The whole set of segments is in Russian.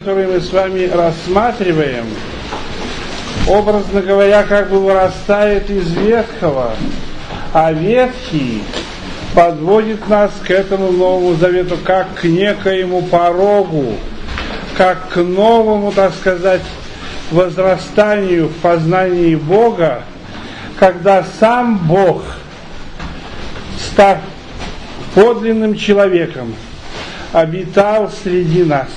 который мы с вами рассматриваем, образно говоря, как бы вырастает из ветхого, а ветхий подводит нас к этому Новому Завету как к некоему порогу, как к новому, так сказать, возрастанию в познании Бога, когда сам Бог, став подлинным человеком, обитал среди нас,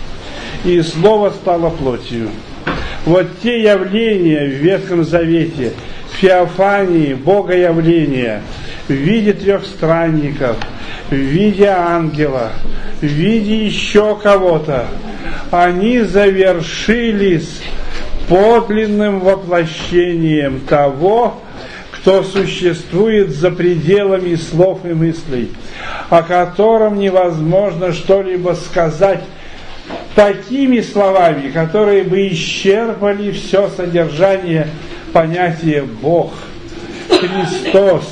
и Слово стало плотью. Вот те явления в Ветхом Завете, в Феофании, Богоявления, в виде трех странников, в виде ангела, в виде еще кого-то, они завершились подлинным воплощением того, кто существует за пределами слов и мыслей, о котором невозможно что-либо сказать такими словами, которые бы исчерпали все содержание понятия Бог, Христос,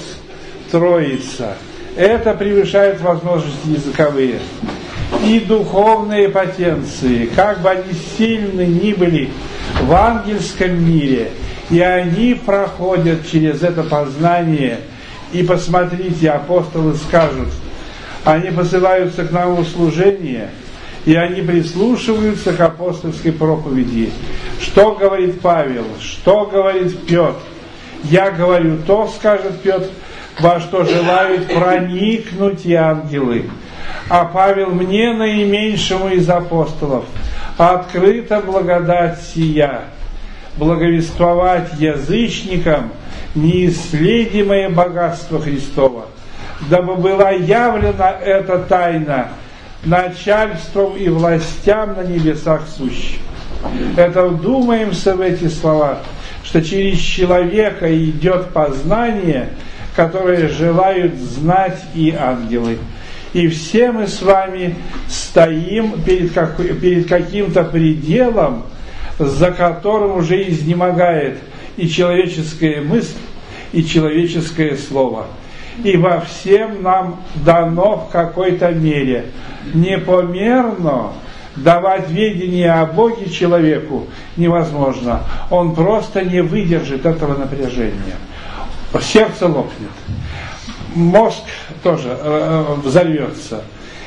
Троица. Это превышает возможности языковые. И духовные потенции, как бы они сильны ни были в ангельском мире, и они проходят через это познание. И посмотрите, апостолы скажут, они посылаются к нам в служение, и они прислушиваются к апостольской проповеди. Что говорит Павел? Что говорит Петр? Я говорю то, скажет Петр, во что желают проникнуть и ангелы. А Павел: мне, наименьшему из апостолов, открыта благодать сия, благовествовать язычникам неисследимое богатство Христова, дабы была явлена эта тайна начальством и властям на небесах сущим. Это вдумаемся в эти слова, что через человека идет познание, которое желают знать и ангелы. И все мы с вами стоим перед каким-то пределом, за которым уже изнемогает и человеческая мысль, и человеческое слово. И во всем нам дано в какой-то мере непомерно давать ведение о Боге человеку невозможно. Он просто не выдержит этого напряжения. Сердце лопнет. Мозг тоже взорвется.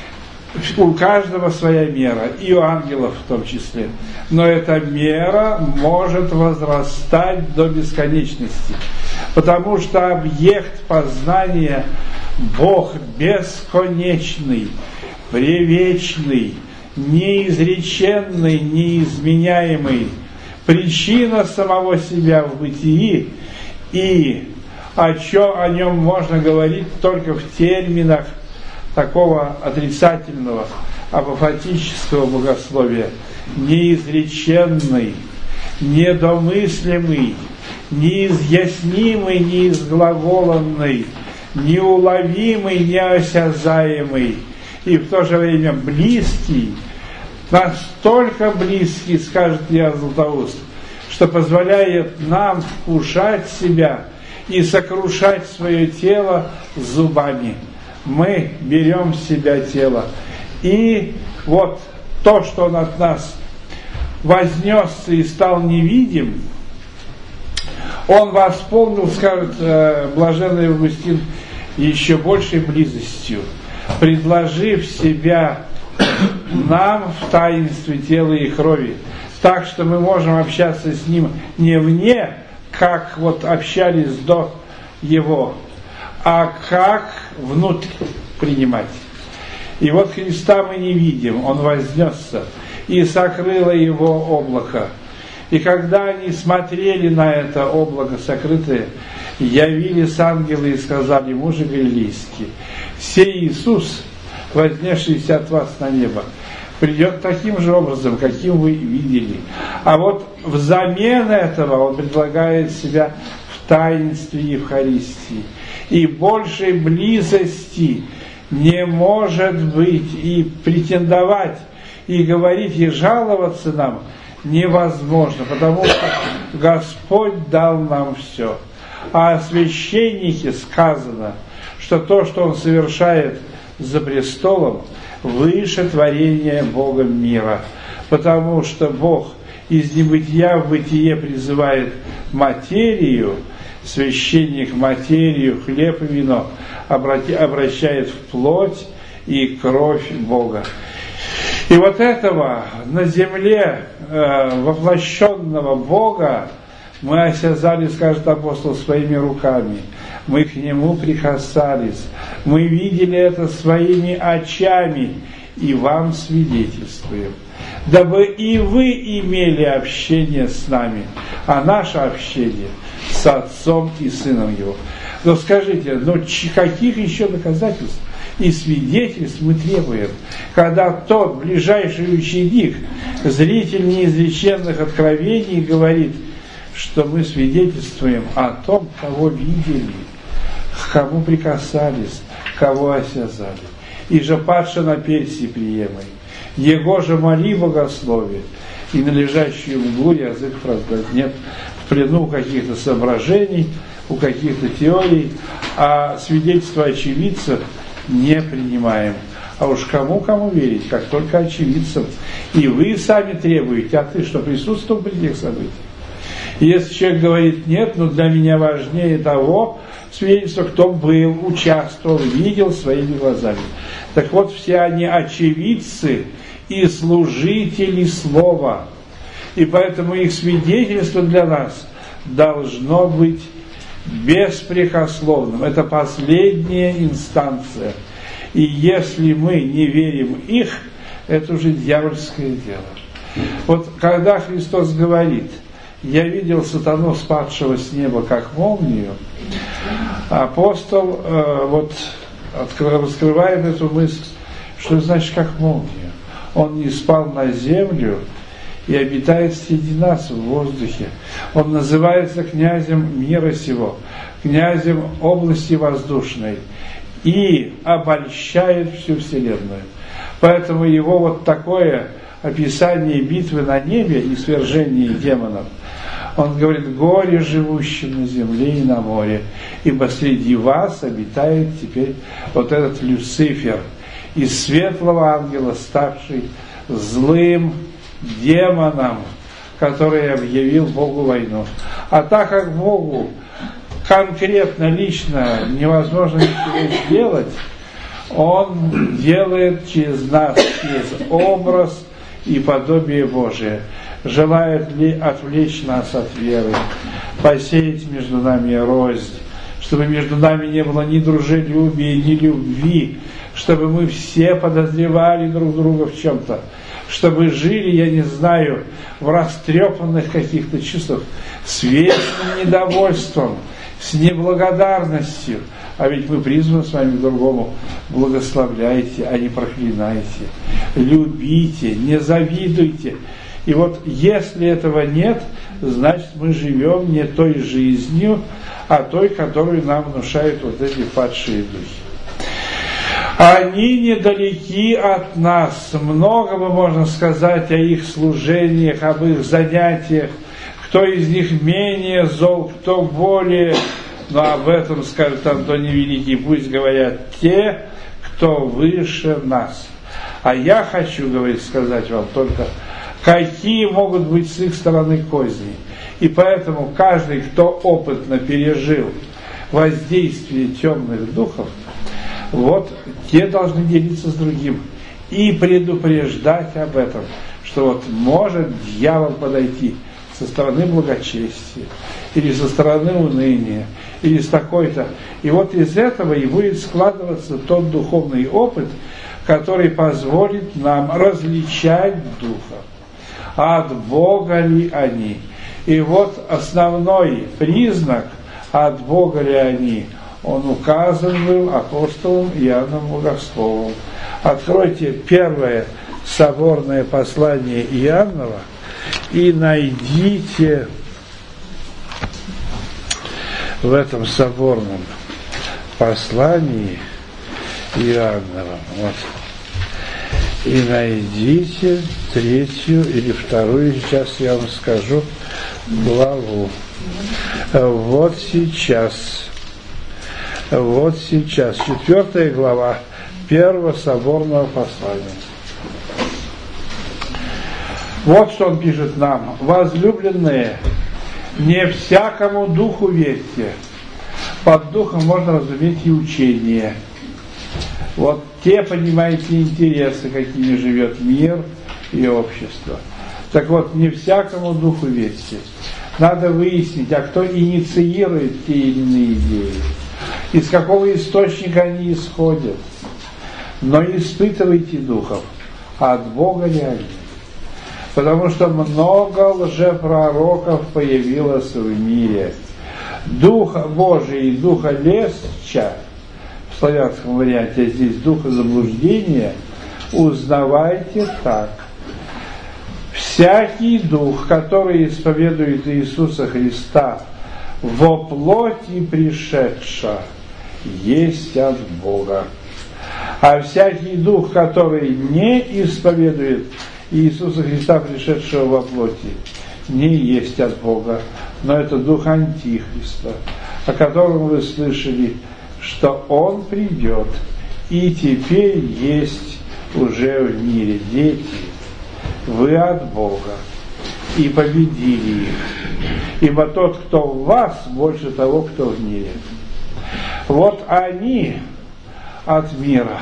У каждого своя мера, и у ангелов в том числе. Но эта мера может возрастать до бесконечности. Потому что объект познания Бог бесконечный, превечный, неизреченный, неизменяемый, причина самого себя в бытии, и о нем можно говорить только в терминах такого отрицательного, апофатического богословия. Неизреченный, недомыслимый, неизъяснимый, неизглаголанный, неуловимый, неосязаемый, и в то же время близкий, настолько близкий, скажет Иоанн Златоуст, что позволяет нам вкушать себя и сокрушать свое тело зубами. Мы берем в себя тело. И вот то, что он от нас вознесся и стал невидим, он восполнил, скажет блаженный Августин, еще большей близостью, предложив себя нам в таинстве тела и крови, так что мы можем общаться с ним не вне, как вот общались до его, а как внутрь принимать. И вот Христа мы не видим, он вознесся, и сокрыло его облако. И когда они смотрели на это облако сокрытое, явились ангелы и сказали: мужи галилейские, сей Иисус, вознесшийся от вас на небо, придет таким же образом, каким вы видели. А вот взамен этого он предлагает себя в таинстве Евхаристии. И большей близости не может быть, и претендовать, и говорить, и жаловаться нам невозможно, потому что Господь дал нам все. А о священнике сказано, что то, что он совершает за престолом, выше творения Богом мира. потому что Бог из небытия в бытие призывает материю, священник материю, хлеб и вино обращает в плоть и кровь Бога. И вот этого на земле воплощенного Бога мы осязали, скажет апостол, своими руками. Мы к Нему прикасались. Мы видели это своими очами и вам свидетельствуем. Дабы и вы имели общение с нами, а наше общение с Отцом и Сыном Его. Но скажите, каких еще доказательств и свидетельств мы требуем, когда тот ближайший ученик, зритель неизреченных откровений, говорит, что мы свидетельствуем о том, кого видели, к кому прикасались, кого осязали. И же падше на Персии приемой, Его же моли богословие, и на лежащую углу язык раздать. Нет в плену у каких-то соображений, у каких-то теорий, а свидетельства очевидцев не принимаем. А уж кому верить, как только очевидцам. И вы сами требуете, а ты что, присутствовал при тех событиях? И если человек говорит, нет, но для меня важнее того свидетельства, кто был, участвовал, видел своими глазами. Так вот, все они очевидцы и служители слова. И поэтому их свидетельство для нас должно быть беспрекословным. Это последняя инстанция. И если мы не верим их, это уже дьявольское дело. Вот когда Христос говорит, я видел сатану, спадшего с неба, как молнию, апостол раскрывает эту мысль, что значит как молния. Он не спал на землю и обитает среди нас в воздухе. Он называется князем мира сего, князем области воздушной и обольщает всю вселенную. Поэтому его вот такое описание битвы на небе и свержения демонов, он говорит, горе живущим на земле и на море, ибо среди вас обитает теперь вот этот Люцифер, из светлого ангела, ставший злым демоном, который объявил Богу войну. А так как Богу конкретно, лично невозможно ничего сделать, Он делает через нас, через образ и подобие Божие. Желает ли отвлечь нас от веры, посеять между нами рознь, чтобы между нами не было ни дружелюбия, ни любви, чтобы мы все подозревали друг друга в чем-то, чтобы жили, я не знаю, в растрепанных каких-то чувствах, с вечным недовольством, с неблагодарностью. А ведь мы призваны с вами к другому. Благословляйте, а не проклинайте. Любите, не завидуйте. И вот если этого нет, значит мы живем не той жизнью, а той, которую нам внушают вот эти падшие духи. Они недалеки от нас. Многого можно сказать о их служениях, об их занятиях. Кто из них менее зол, кто более. Но об этом скажет Антоний Великий. Пусть говорят те, кто выше нас. А я хочу, говорит, сказать вам только, какие могут быть с их стороны козни. И поэтому каждый, кто опытно пережил воздействие темных духов, вот те должны делиться с другим и предупреждать об этом, что вот может дьявол подойти со стороны благочестия, или со стороны уныния, или с такой-то. И вот из этого и будет складываться тот духовный опыт, который позволит нам различать духов, от Бога ли они. И вот основной признак, от Бога ли они, он указан был апостолом Иоанном Богословом. Откройте первое соборное послание Иоаннова и найдите в этом соборном послании Иоаннова, и найдите 3-ю или 2-ю, сейчас я вам скажу, главу. Вот сейчас 4 глава 1-го соборного послания. Вот что он пишет нам. Возлюбленные, не всякому духу верьте. Под духом можно разуметь и учение. Вот те, понимаете, интересы, какими живет мир и общество. Так вот, не всякому духу верьте. Надо выяснить, а кто инициирует те или иные идеи, из какого источника они исходят. Но испытывайте духов, от Бога ли они. Потому что много лжепророков появилось в мире. Духа Божий и духа лестча, в славянском варианте, а здесь духа заблуждения, узнавайте так. Всякий дух, который исповедует Иисуса Христа во плоти пришедша, есть от Бога. А всякий дух, который не исповедует Иисуса Христа, пришедшего во плоти, не есть от Бога, но это дух Антихриста, о котором вы слышали, что он придет, и теперь есть уже в мире. Дети, вы от Бога, и победили их, ибо тот, кто в вас, больше того, кто в мире. Вот они от мира,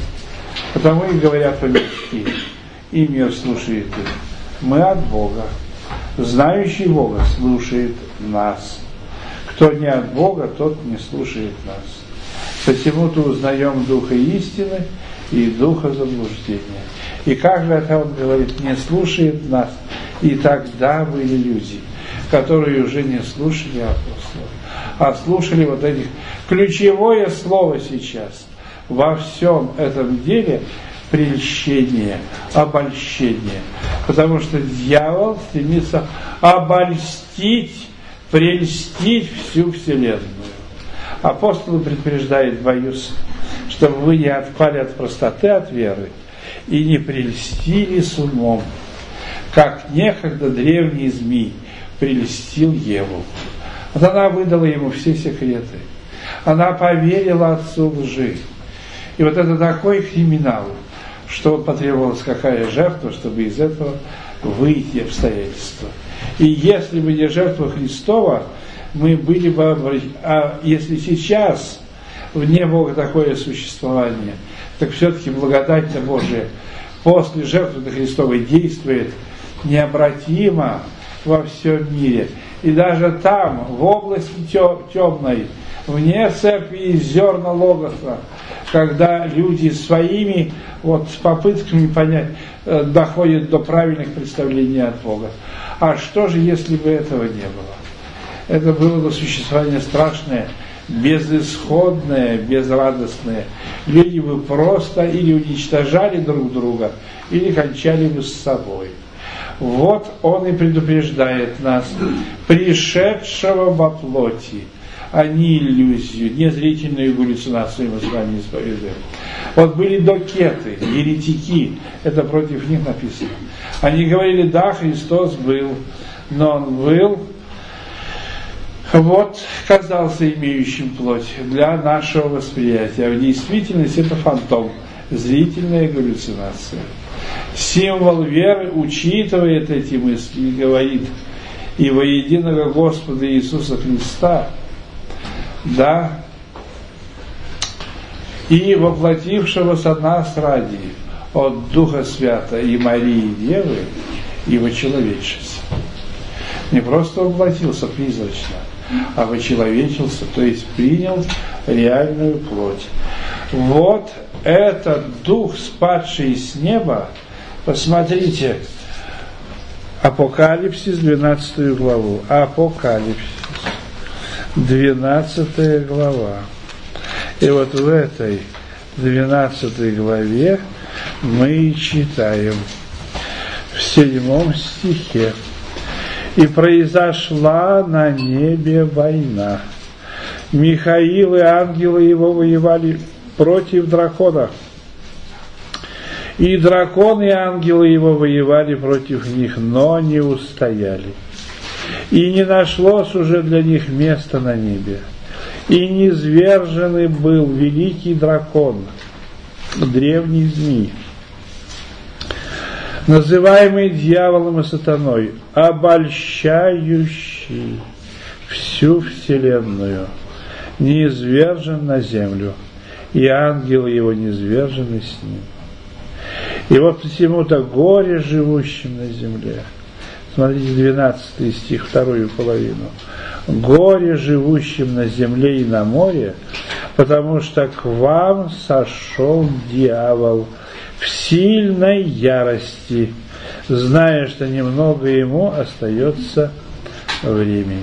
потому и говорят по-мирски, и мир слушает их. Мы от Бога. Знающий Бога слушает нас. Кто не от Бога, тот не слушает нас. Посему-то узнаем духа истины и духа заблуждения. И как же это он говорит, не слушает нас. И тогда были люди, которые уже не слушали апостолов, а слушали вот этих. Ключевое слово сейчас во всем этом деле — прельщение, обольщение. Потому что дьявол стремится обольстить, прельстить всю вселенную. Апостолы предупреждают, боюсь, чтобы вы не отпали от простоты, от веры, и не прельстили с умом, как некогда древний змей прельстил Еву. Вот она выдала ему все секреты. Она поверила отцу лжи. И вот это такой криминал, что потребовалась какая жертва, чтобы из этого выйти обстоятельства. И если бы не жертва Христова, мы были бы обречены. А если сейчас вне Бога такое существование, так все-таки благодать-то Божия после жертвы Христовой действует необратимо во всем мире. И даже там, в области темной, вне церкви и зерна Логоса, когда люди своими попытками понять доходят до правильных представлений от Бога. А что же, если бы этого не было? Это было бы существование страшное, безысходное, безрадостное. Люди бы просто или уничтожали друг друга, или кончали бы с собой. Вот он и предупреждает нас, пришедшего во плоти, а не иллюзию, не зрительную галлюцинацию мы с вами исповедуем. Вот были докеты, еретики, это против них написано. Они говорили, да, Христос был, но он был, казался имеющим плоть для нашего восприятия. А в действительности это фантом, зрительная галлюцинация. Символ веры учитывает эти мысли и говорит, и во единого Господа Иисуса Христа, да, и воплотившегося нас ради от Духа Свята и Марии Девы, и вочеловечился. Не просто воплотился призрачно, а вочеловечился, то есть принял реальную плоть. Вот этот Дух, спадший с неба, посмотрите, Апокалипсис, 12 главу. Апокалипсис, 12 глава. И вот в этой 12 главе мы читаем в 7 стихе. «И произошла на небе война. Михаил и ангелы его воевали против дракона. И дракон и ангелы его воевали против них, но не устояли. И не нашлось уже для них места на небе. И низверженный был великий дракон, древний змей, называемый дьяволом и сатаной, обольщающий всю вселенную, низвержен на землю, и ангелы его низвержены с ним. И вот посему-то горе живущим на земле. Смотрите, 12 стих, вторую половину. Горе живущим на земле и на море, потому что к вам сошел дьявол в сильной ярости, зная, что немного ему остается времени.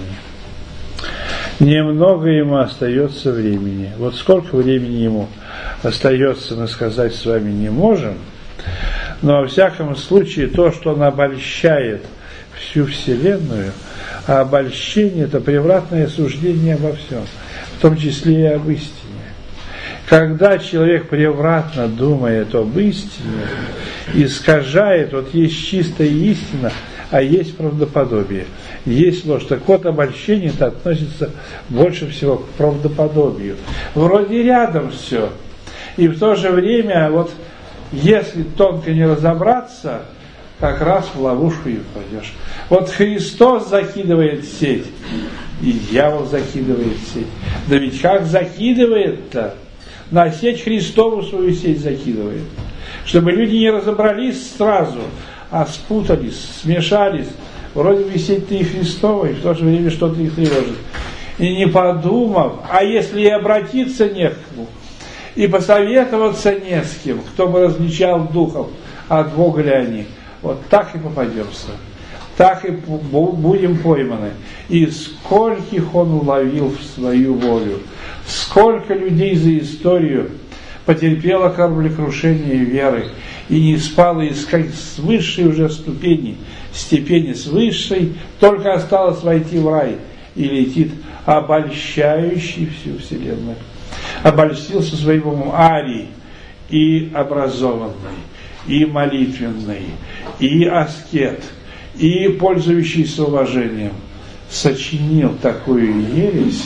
Немного ему остается времени. Вот сколько времени ему остается, мы сказать с вами не можем, но во всяком случае то, что он обольщает всю вселенную, а обольщение – это превратное суждение обо всем, в том числе и об истине. Когда человек превратно думает об истине, искажает, вот есть чистая истина, а есть правдоподобие, есть ложь. Так вот, обольщение-то относится больше всего к правдоподобию. Вроде рядом все, и в то же время, вот если тонко не разобраться, как раз в ловушку и упадешь. Вот Христос закидывает сеть, и дьявол закидывает сеть. Да ведь как закидывает-то? На сеть Христову свою сеть закидывает. Чтобы люди не разобрались сразу, а спутались, смешались. Вроде бы сеть-то и Христова, и в то же время что-то их тревожит. И не подумав, а если и обратиться не к кому, и посоветоваться не с кем, кто бы различал духов, от Бога ли они, вот так и попадемся, так и будем пойманы. И скольких он уловил в свою волю, сколько людей за историю потерпело кораблекрушение веры и не спало искать с высшей уже степени с высшей, только осталось войти в рай, и летит обольщающий всю вселенную. Обольстился своим умом Арий, и образованный, и молитвенный, и аскет, и пользующийся уважением, сочинил такую ересь,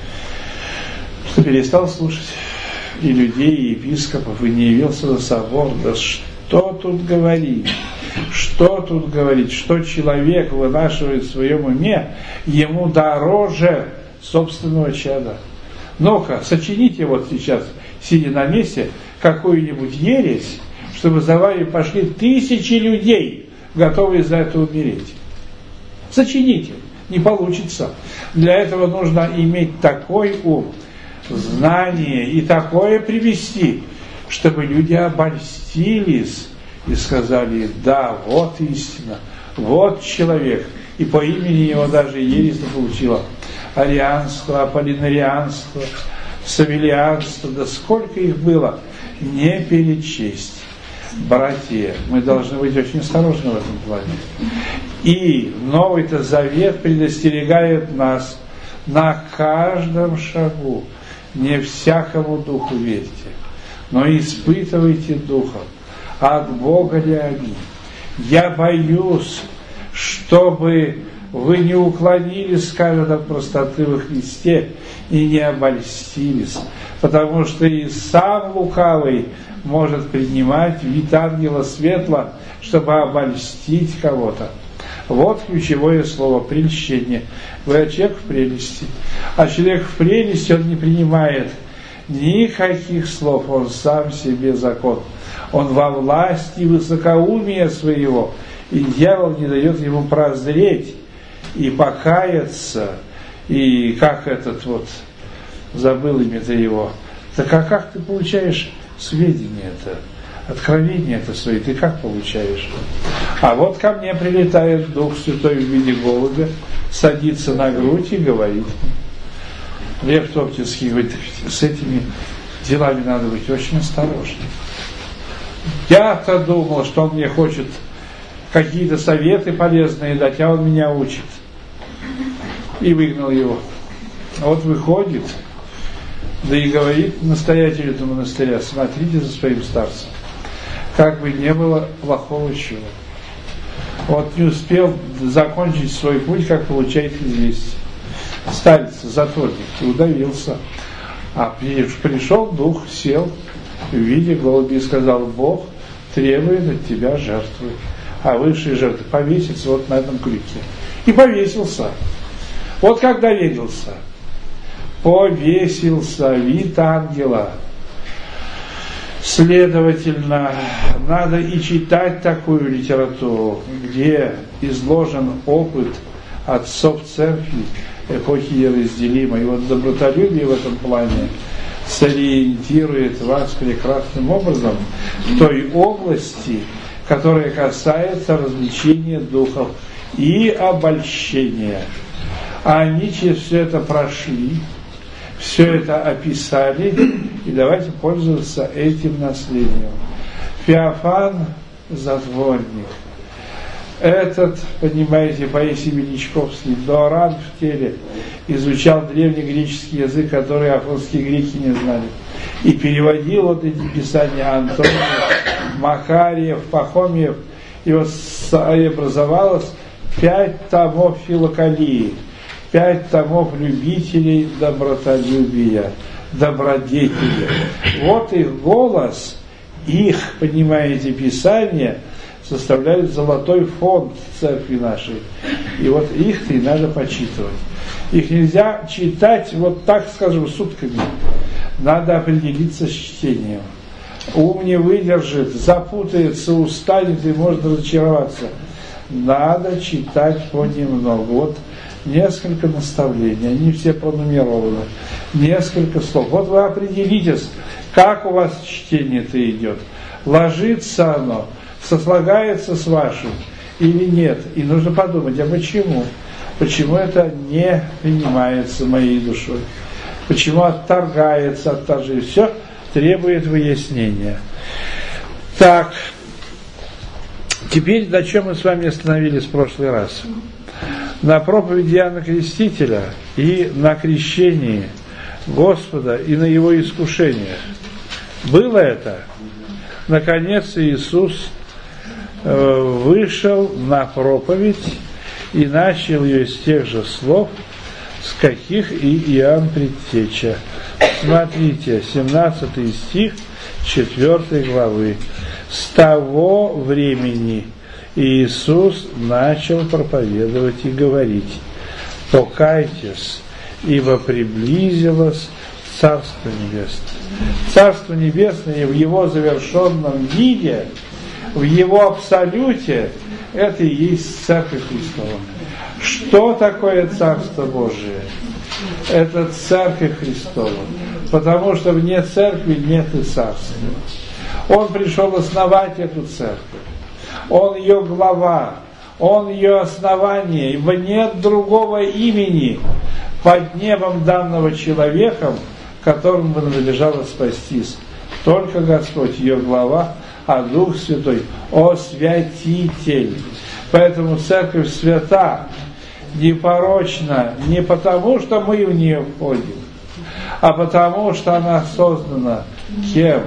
что перестал слушать и людей, и епископов, и не явился на собор. Да что тут говорить? Что тут говорить? Что человек вынашивает в своем уме, ему дороже собственного чада. Ну-ка, сочините вот сейчас, сидя на месте, какую-нибудь ересь, чтобы за вами пошли тысячи людей, готовые за это умереть. Сочините, не получится. Для этого нужно иметь такой ум, знание и такое привести, чтобы люди обольстились и сказали: да, вот истина, вот человек. И по имени его даже ересь получила. Арианство, аполлинарианство, савелианство, да сколько их было, не перечесть. Братья, мы должны быть очень осторожны в этом плане. И Новый-то Завет предостерегает нас на каждом шагу: не всякому духу верьте, но испытывайте духов, от Бога ли они. Я боюсь, чтобы вы не уклонились, скажет, от простоты во Христе и не обольстились, потому что и сам лукавый может принимать вид ангела светла, чтобы обольстить кого-то. Вот ключевое слово – прельщение. Вы человек в прелести. А человек в прелести, он не принимает никаких слов, он сам себе закон. Он во власти высокоумия своего, и дьявол не дает ему прозреть и покаяться, и как этот вот, забыл имя-то его, так а как ты получаешь сведения-то, откровения-то свои, ты как получаешь? А вот ко мне прилетает Дух Святой в виде голубя, садится на грудь и говорит. Лев Топтинский говорит: с этими делами надо быть очень осторожным. Я-то думал, что он мне хочет какие-то советы полезные дать, а он меня учит. И выгнал его. А вот выходит, да и говорит настоятелю этого монастыря: смотрите за своим старцем, как бы не было плохого чего. Вот не успел закончить свой путь, как получает известие. Старец, затворник, и удавился. А пришел дух, сел в виде голуби и сказал: Бог требует от тебя жертвы. а высшие жертвы, повеситься вот на этом крюке. И повесился. Вот как доверился. Повесился, вид ангела. Следовательно, надо и читать такую литературу, где изложен опыт отцов церкви эпохи неразделимой. И вот добротолюбие в этом плане сориентирует вас прекрасным образом в той области, которая касается развлечения духов и обольщения. Они через все это прошли, все это описали, и давайте пользоваться этим наследием. Феофан затворник. Этот, понимаете, Паисий Величковский, Дооран в теле, изучал древнегреческий язык, который афонские греки не знали. И переводил вот эти писания Антониев, Макариев, Пахомиев. И вот образовалось 5 томов филокалии, 5 томов любителей добротолюбия, добродетели. Вот их голос, их, понимаете, писания составляют золотой фонд церкви нашей. И вот их-то и надо почитывать. Их нельзя читать вот так, скажем, сутками. Надо определиться с чтением. Ум не выдержит, запутается, устанет и может разочароваться. Надо читать понемногу. Вот несколько наставлений, они все пронумерованы. Несколько слов. Вот вы определитесь, как у вас чтение-то идет. Ложится оно, сослагается с вашим или нет. И нужно подумать, а почему? Почему это не принимается моей душой? Почему отторгается от торжи? Все требует выяснения. Так, теперь на чем мы с вами остановились в прошлый раз? На проповеди Иоанна Крестителя и на крещении Господа и на его искушениях. Было это? Наконец Иисус вышел на проповедь и начал ее с тех же слов, с каких и Иоанн Предтеча. Смотрите, 17 стих 4 главы. С того времени Иисус начал проповедовать и говорить: покайтесь, ибо приблизилось Царство Небесное. Царство Небесное в его завершенном виде, в его абсолюте, это и есть Церковь Христова. Что такое Царство Божие? Это Церковь Христова. Потому что вне Церкви нет и Царства. Он пришел основать эту Церковь. Он ее глава. Он ее основание. Ибо нет другого имени под небом данного человеком, которому бы надлежало спастись. Только Господь, ее глава, а Дух Святой освятитель. Поэтому Церковь свята, непорочна не потому, что мы в нее входим, а потому, что она создана кем?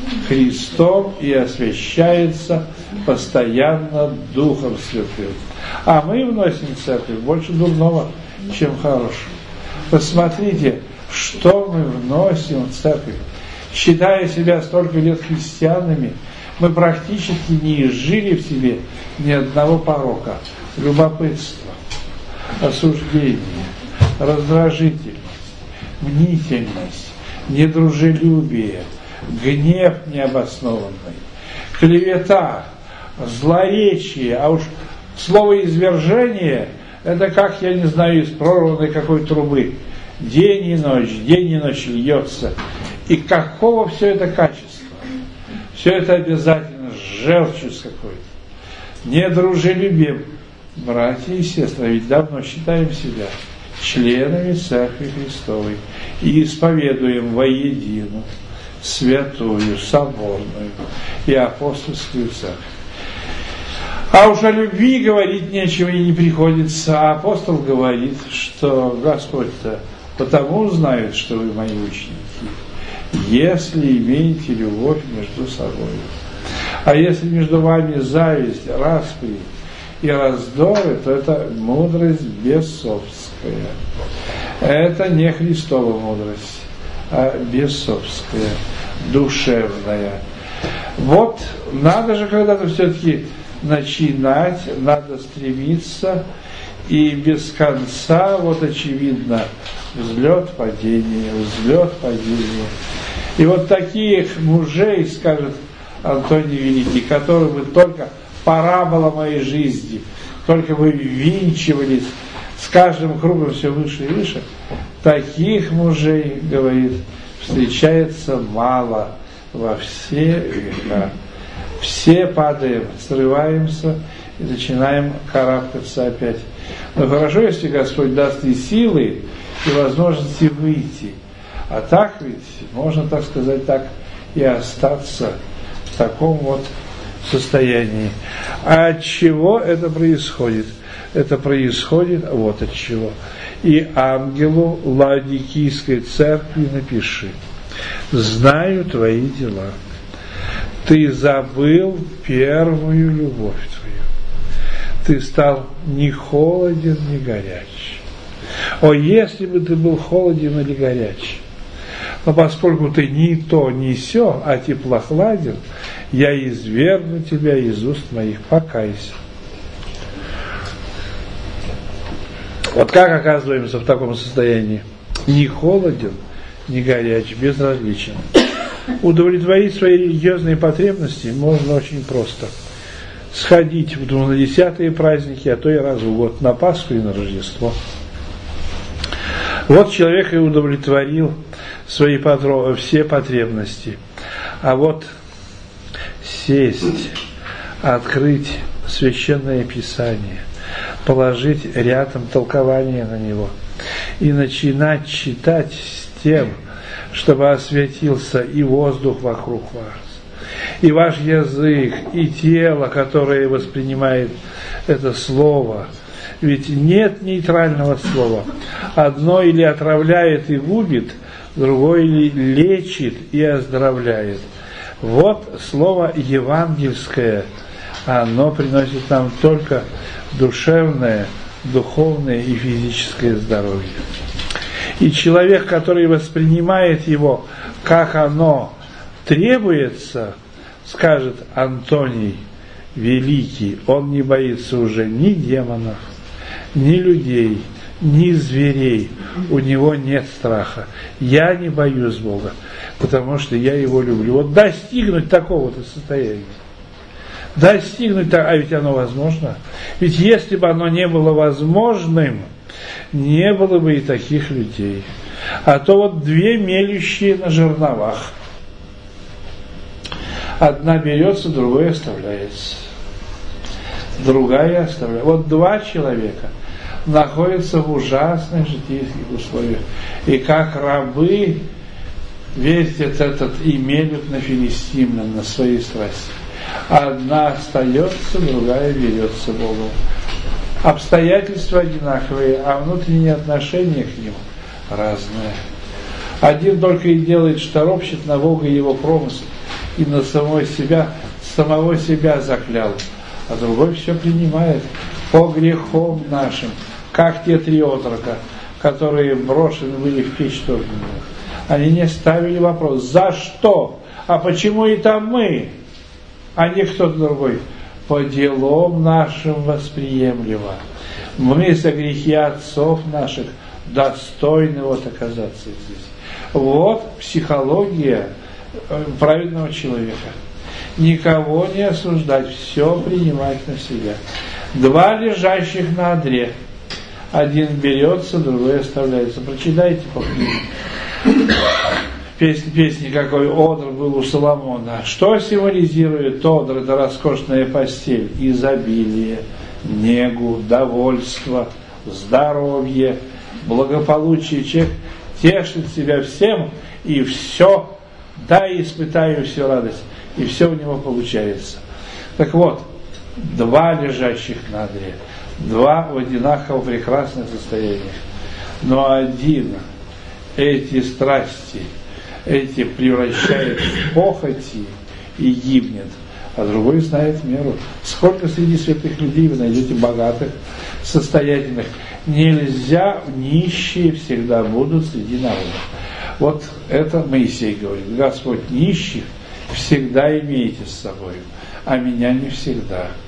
Христом и освящается постоянно Духом Святым. А мы вносим в Церковь больше дурного, чем хорошего. Посмотрите, что мы вносим в Церковь. Считая себя столько лет христианами, мы практически не изжили в себе ни одного порока. Любопытство, осуждение, раздражительность, мнительность, недружелюбие, гнев необоснованный, клевета, злоречие, а уж слово извержение, это как, я не знаю, из прорванной какой трубы. День и ночь льется. И какого все это качества? Все это обязательно с желчью с какой-то. Недружелюбием. Братья и сестры, ведь давно считаем себя членами Церкви Христовой и исповедуем воедино святую, соборную и апостольскую церковь. А уж о любви говорить нечего и не приходится. А апостол говорит, что Господь-то потому знает, что вы мои ученики, если имеете любовь между собой. А если между вами зависть, распри и раздоры, то это мудрость бесовская. Это не Христова мудрость, а бесовская, душевная. Вот надо же когда-то все-таки начинать, надо стремиться, и без конца, вот очевидно, взлет, падение. И вот таких мужей, скажет Антоний Великий, которым бы только парабола моей жизни, только вы ввинчивались с каждым кругом все выше и выше, таких мужей, говорит, встречается мало во все века. Все падаем, срываемся и начинаем карабкаться опять. Но хорошо, если Господь даст и силы, и возможности выйти. А так ведь, можно так сказать, так и остаться в таком вот состоянии. А от чего это происходит? Это происходит вот от чего. И ангелу Лаодикийской церкви напиши: знаю твои дела. Ты забыл первую любовь твою. Ты стал ни холоден, ни горяч. О, если бы ты был холоден или горяч! Но поскольку ты ни то, ни сё, а теплохладен, я извергну тебя из уст моих. Покайся. Вот как оказываемся в таком состоянии? Ни холоден, ни горяч, безразличен. Удовлетворить свои религиозные потребности можно очень просто. Сходить в 10-е праздники, а то и раз в год, на Пасху и на Рождество. Вот человек и удовлетворил свои все потребности. А вот сесть, открыть Священное Писание, положить рядом толкование на него и начинать читать с тем, чтобы осветился и воздух вокруг вас, и ваш язык, и тело, которое воспринимает это слово. Ведь нет нейтрального слова. Одно или отравляет и губит, другое или лечит и оздоровляет. Вот слово евангельское, оно приносит нам только душевное, духовное и физическое здоровье. И человек, который воспринимает его, как оно требуется, скажет Антоний Великий, он не боится уже ни демонов, ни людей, ни зверей. У него нет страха. Я не боюсь Бога, потому что я его люблю. Вот достигнуть такого-то состояния. А ведь оно возможно. Ведь если бы оно не было возможным, не было бы и таких людей. А то вот две мелющие на жерновах. Одна берется, другая оставляется. Другая оставляется. Вот два человека находятся в ужасных житейских условиях. И как рабы вертят и мелют на филистимлян, на свои страсти. Одна остается, другая берется Богом. Обстоятельства одинаковые, а внутренние отношения к ним разные. Один только и делает, что ропщет на Бога и его промысл, и на самого себя заклял, а другой все принимает по грехам нашим, как те 3 отрока, которые брошены были в печь огненную. Они не ставили вопрос, за что, а почему и там мы, а не кто-то другой. По делам нашим восприемлемо. Мы за грехи отцов наших достойны вот оказаться здесь. Вот психология праведного человека. Никого не осуждать, все принимать на себя. 2 лежащих на одре. Один берется, другой оставляется. Прочитайте по книге. Песни какой одр был у Соломона. Что символизирует одр? Это роскошная постель, изобилие, негу, довольство, здоровье, благополучие. Человек тешит себя всем, и все, да, и испытаю всю радость, и все у него получается. Так вот, 2 лежащих на одре, 2 в одинаково прекрасных состояниях, но один эти страсти эти превращает в похоти и гибнет, а другой знает меру. Сколько среди святых людей вы найдете богатых, состоятельных? Нельзя, нищие всегда будут среди народа. Вот это Моисей говорит. Господь, нищих всегда имеете с собой, а меня не всегда.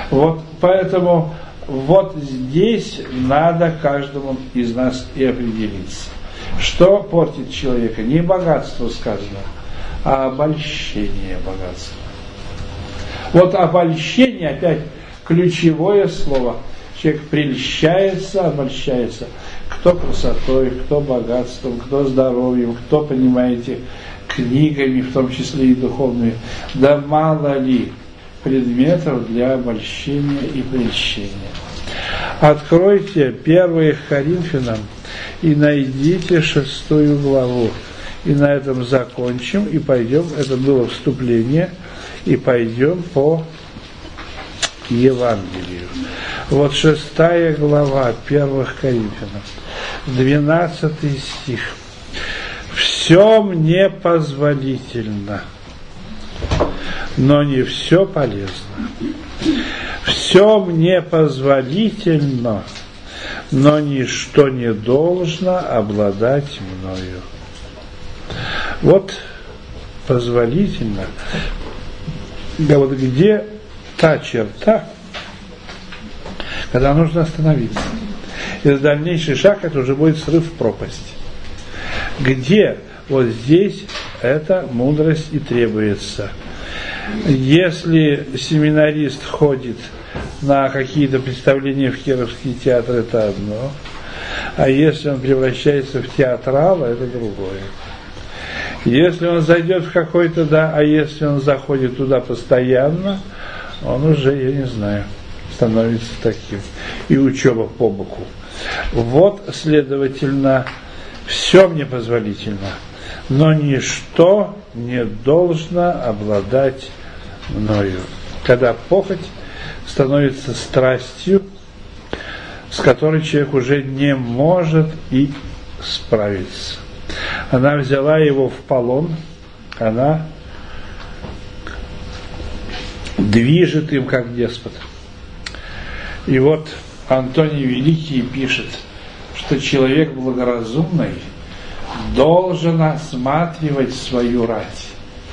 Вот поэтому вот здесь надо каждому из нас и определиться. Что портит человека? Не богатство сказано, а обольщение богатства. Вот обольщение, опять ключевое слово. Человек прельщается, обольщается. Кто красотой, кто богатством, кто здоровьем, кто, понимаете, книгами, в том числе и духовными. Да мало ли предметов для обольщения и прельщения. Откройте 1 Коринфянам и найдите 6 главу. И на этом закончим, и пойдем, это было вступление, и пойдем по Евангелию. Вот 6 глава 1 Коринфянам, 12 стих. «Все мне позволительно, но не все полезно. Все мне позволительно, но ничто не должно обладать мною». Вот позволительно. Да вот где та черта, когда нужно остановиться. И дальнейший шаг это уже будет срыв в пропасть. Где вот здесь эта мудрость и требуется. Если семинарист ходит на какие-то представления в Кировский театр, это одно. А если он превращается в театрала, это другое. Если он зайдет в какой-то, да, а если он заходит туда постоянно, он уже, я не знаю, становится таким. И учеба по боку. Вот, следовательно, все мне позволительно, но ничто не должно обладать мною. Когда похоть становится страстью, с которой человек уже не может и справиться. Она взяла его в полон, она движет им как деспот. И вот Антоний Великий пишет, что человек благоразумный должен осматривать свою рать.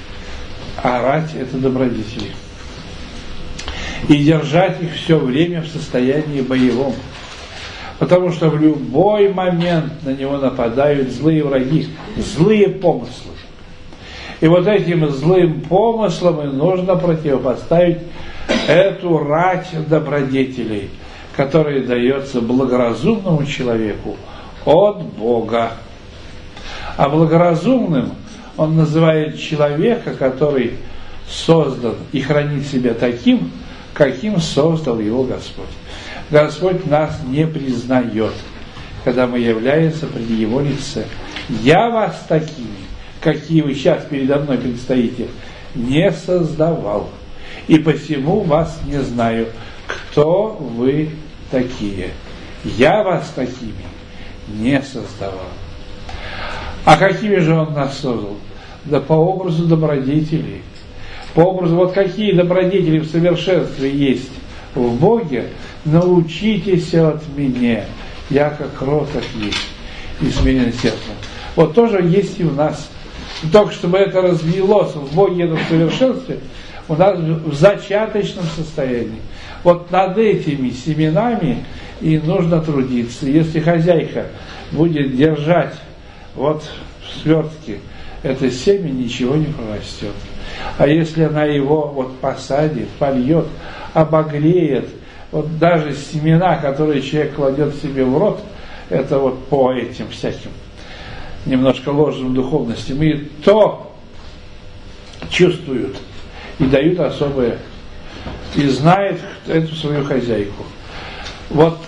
А рать – это добродетели. И держать их все время в состоянии боевом. Потому что в любой момент на него нападают злые враги, злые помыслы. И вот этим злым помыслам и нужно противопоставить эту рать добродетелей, которая дается благоразумному человеку от Бога. А благоразумным он называет человека, который создан и хранит себя таким, каким создал его Господь. Господь нас не признает, когда мы являемся при Его лице. Я вас такими, какие вы сейчас передо мной предстоите, не создавал. И посему вас не знаю, кто вы такие. Я вас такими не создавал. А какими же Он нас создал? Да по образу добродетелей. По образу, вот какие добродетели в совершенстве есть в Боге, научитесь от меня, я как кроток есть и смирен сердцем. Вот тоже есть и в нас. Только чтобы это развилось в Боге, это в совершенстве, у нас в зачаточном состоянии. Вот над этими семенами и нужно трудиться. Если хозяйка будет держать вот в свертке это семя, ничего не прорастет. А если она его вот посадит, польет, обогреет, вот даже семена, которые человек кладет себе в рот, это вот по этим всяким немножко ложным духовностям, и то чувствуют и дают особое, и знают эту свою хозяйку. Вот,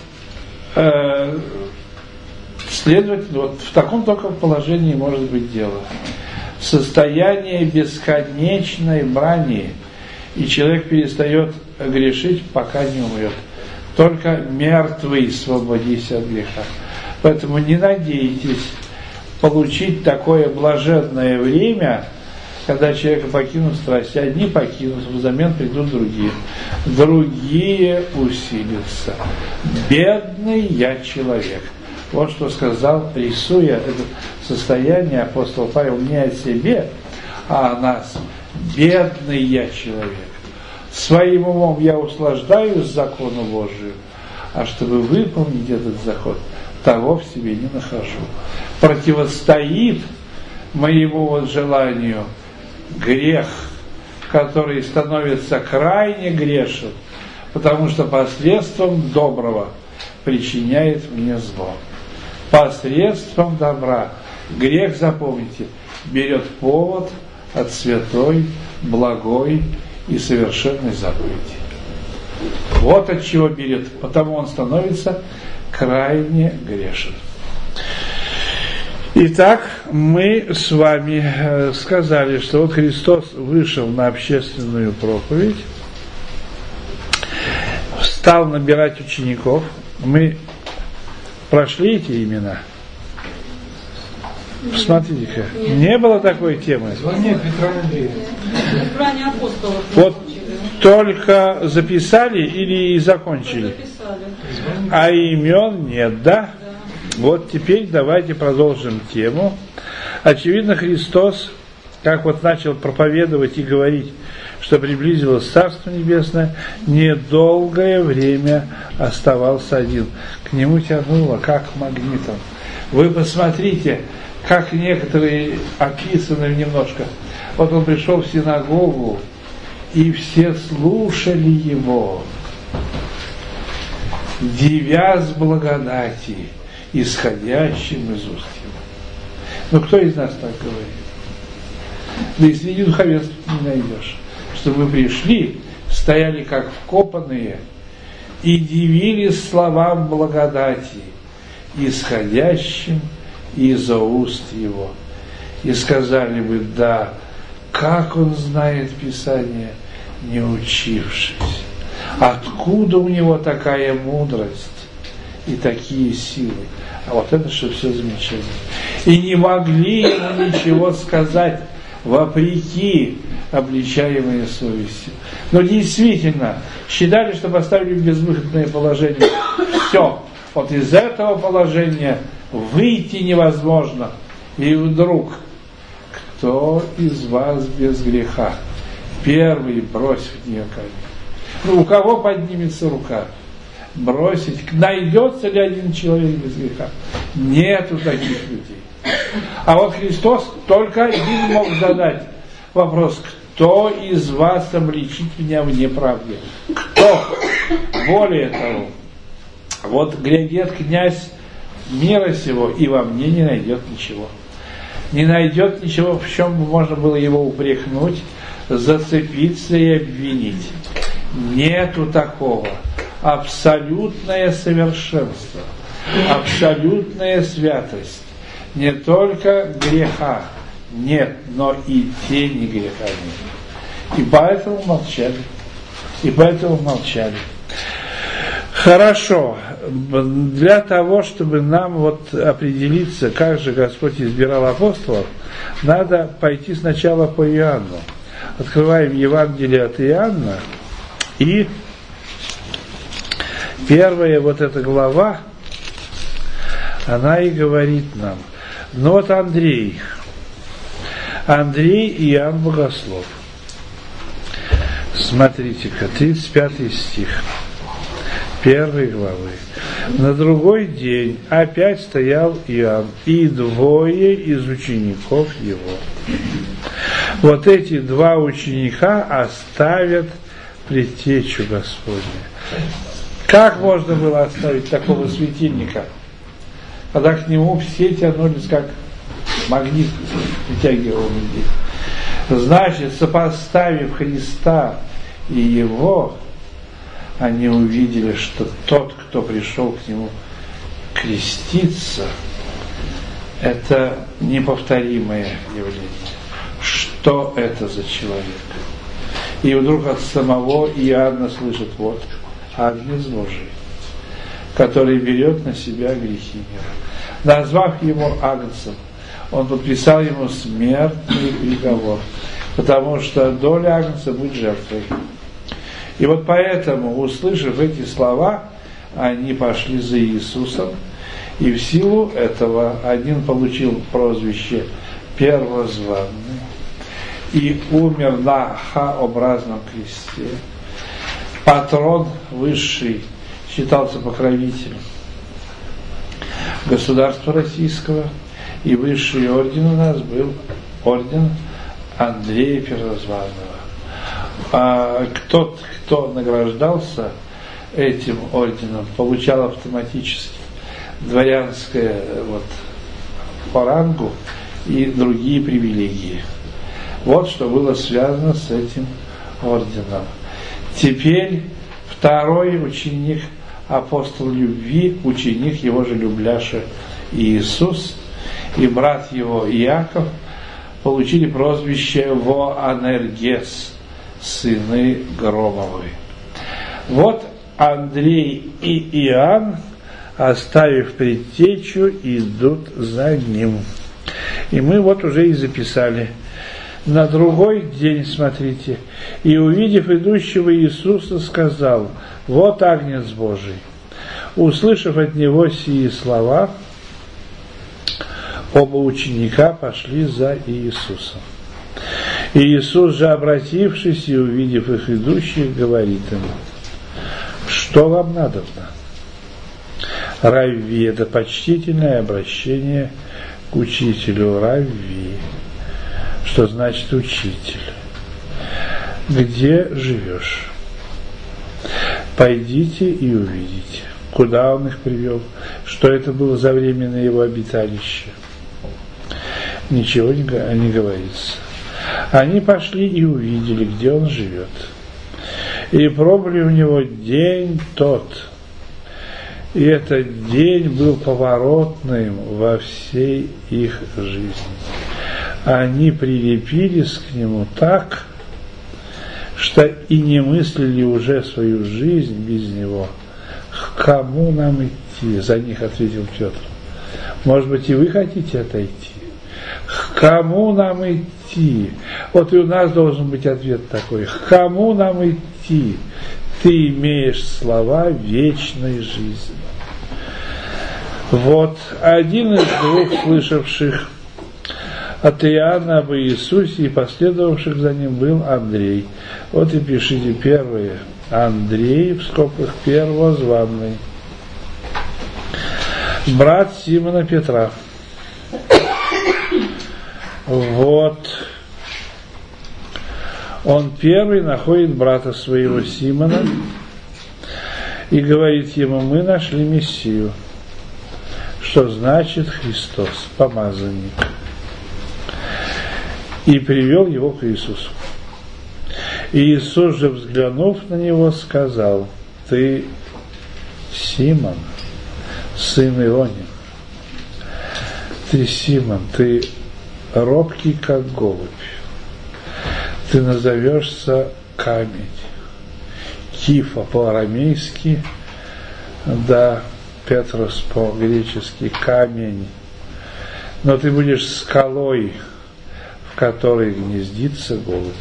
следовательно, вот в таком только положении может быть дело. Состояние бесконечной брани, и человек перестает грешить, пока не умрет. Только мертвый свободись от греха. Поэтому не надейтесь получить такое блаженное время, когда человека покинут страсти. Одни покинут, взамен придут другие. Другие усилятся. Бедный я человек. Вот что сказал, рисуя это состояние, апостол Павел не о себе, а о нас. Бедный я человек. Своим умом я услаждаюсь закону Божию, а чтобы выполнить этот закон, того в себе не нахожу. Противостоит моему вот желанию грех, который становится крайне грешен, потому что посредством доброго причиняет мне зло. Посредством добра. Грех, запомните, берет повод от святой, благой и совершенной заповеди. Вот от чего берет, потому он становится крайне грешен. Итак, мы с вами сказали, что вот Христос вышел на общественную проповедь, стал набирать учеников. Мы прошли эти имена. Посмотрите-ка, не было такой темы. Звание Петра и Андрея. Избрание апостолов. Вот только записали или и закончили? Записали. А имен нет, да? Вот теперь давайте продолжим тему. Очевидно, Христос, как вот начал проповедовать и говорить, что приблизилось Царство Небесное, недолгое время оставался один. К нему тянуло, как магнитом. Вы посмотрите, как некоторые описаны немножко. Вот он пришел в синагогу, и все слушали его, дивясь благодати, исходящим из уст его. Ну, кто из нас так говорит? Да и среди духовенства не найдешь. Что мы пришли, стояли как вкопанные и дивились словам благодати, исходящим из-за уст его. И сказали бы, да, как он знает Писание, не учившись. Откуда у него такая мудрость и такие силы? А вот это что все замечательно. И не могли ему ничего сказать, вопреки обличаемые совестью. Но действительно, считали, что поставили в безвыходное положение. Все, вот из этого положения выйти невозможно. И вдруг, кто из вас без греха? Первый брось в нее камень. Ну, у кого поднимется рука? Бросить. Найдется ли один человек без греха? Нету таких людей. А вот Христос только один мог задать вопрос: кто из вас обличит меня в неправде? Кто? Более того, вот глядит князь мира сего, и во мне не найдет ничего. Не найдет ничего, в чем можно было его упрекнуть, зацепиться и обвинить. Нету такого. Абсолютное совершенство, абсолютная святость. Не только греха нет, но и тени греха нет. И поэтому молчали. Хорошо. Для того, чтобы нам вот определиться, как же Господь избирал апостолов, надо пойти сначала по Иоанну. Открываем Евангелие от Иоанна, и первая вот эта глава, она и говорит нам. Ну вот Андрей Иоанн Богослов. Смотрите-ка, 35 стих 1 главы. На другой день опять стоял Иоанн и двое из учеников его. Вот эти два ученика оставят предтечу Господню. Как можно было оставить такого светильника, когда к нему все тянулись, как магнит притягивал людей? Значит, сопоставив Христа и его, они увидели, что тот, кто пришел к нему креститься, это неповторимое явление. Что это за человек? И вдруг от самого Иоанна слышит: вот Агнец Божий, который берет на себя грехи мира. Назвав его Агнцем, он подписал ему смертный приговор, потому что доля Агнца будет жертвой. И вот поэтому, услышав эти слова, они пошли за Иисусом, и в силу этого один получил прозвище первозванный и умер на Х-образном кресте, патрон высший, считался покровителем государства российского, и высший орден у нас был орден Андрея Первозванного. А тот, кто награждался этим орденом, получал автоматически дворянское по рангу и другие привилегии. Вот что было связано с этим орденом. Теперь второй ученик, апостол любви, ученик его же любляша Иисус, и брат его Иаков получили прозвище Воанергес, сыны Громовы. Вот Андрей и Иоанн, оставив предтечу, идут за ним. И мы уже и записали. На другой день, смотрите, и увидев идущего Иисуса, сказал: вот Агнец Божий. Услышав от него сии слова, оба ученика пошли за Иисусом. И Иисус же, обратившись и увидев их идущих, говорит им: что вам надобно? Равви – это почтительное обращение к учителю. Равви, что значит учитель. Где живешь? Пойдите и увидите. Куда он их привел? Что это было за временное его обиталище? Ничего не говорится. Они пошли и увидели, где он живет. И пробыли у него день тот. И этот день был поворотным во всей их жизни. Они прилепились к нему так, что и не мыслили уже свою жизнь без него. К кому нам идти? За них ответил Петр. Может быть, и вы хотите отойти? К кому нам идти? Вот и у нас должен быть ответ такой. К кому нам идти? Ты имеешь слова вечной жизни. Вот один из двух слышавших от Иоанна об Иисусе и последовавших за ним был Андрей. Вот и пишите первое. Андрей, в скобках, первозванный. Брат Симона Петра. Вот. Он первый находит брата своего Симона и говорит ему: мы нашли Мессию, что значит Христос, помазанник. И привел его к Иисусу. И Иисус же, взглянув на него, сказал: ты Симон, сын Ионин. Ты Симон, ты робкий, как голубь. Ты назовешься камень. Кифа по-арамейски, да, Петрос по-гречески камень. Но ты будешь скалой, в которой гнездится голубь.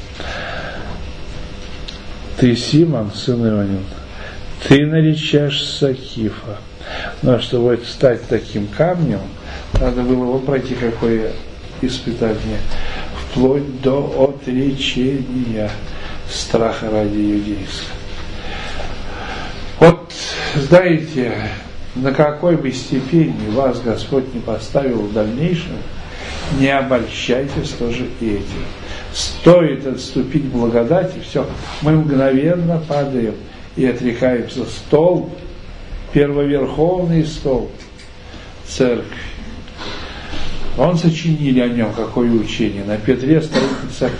Ты Симон, сын Ионин, ты наречешься Кифа. Но чтобы стать таким камнем, надо было пройти какое испытание, вплоть до отречения страха ради иудейского. Вот знаете, на какой бы степени вас Господь не поставил в дальнейшем, не обольщайтесь тоже и этим. Стоит отступить к благодати, все, мы мгновенно падаем и отрекаемся. Столб, первоверховный столб церкви. Он сочинили о нем какое учение. На Петре стоит церковь.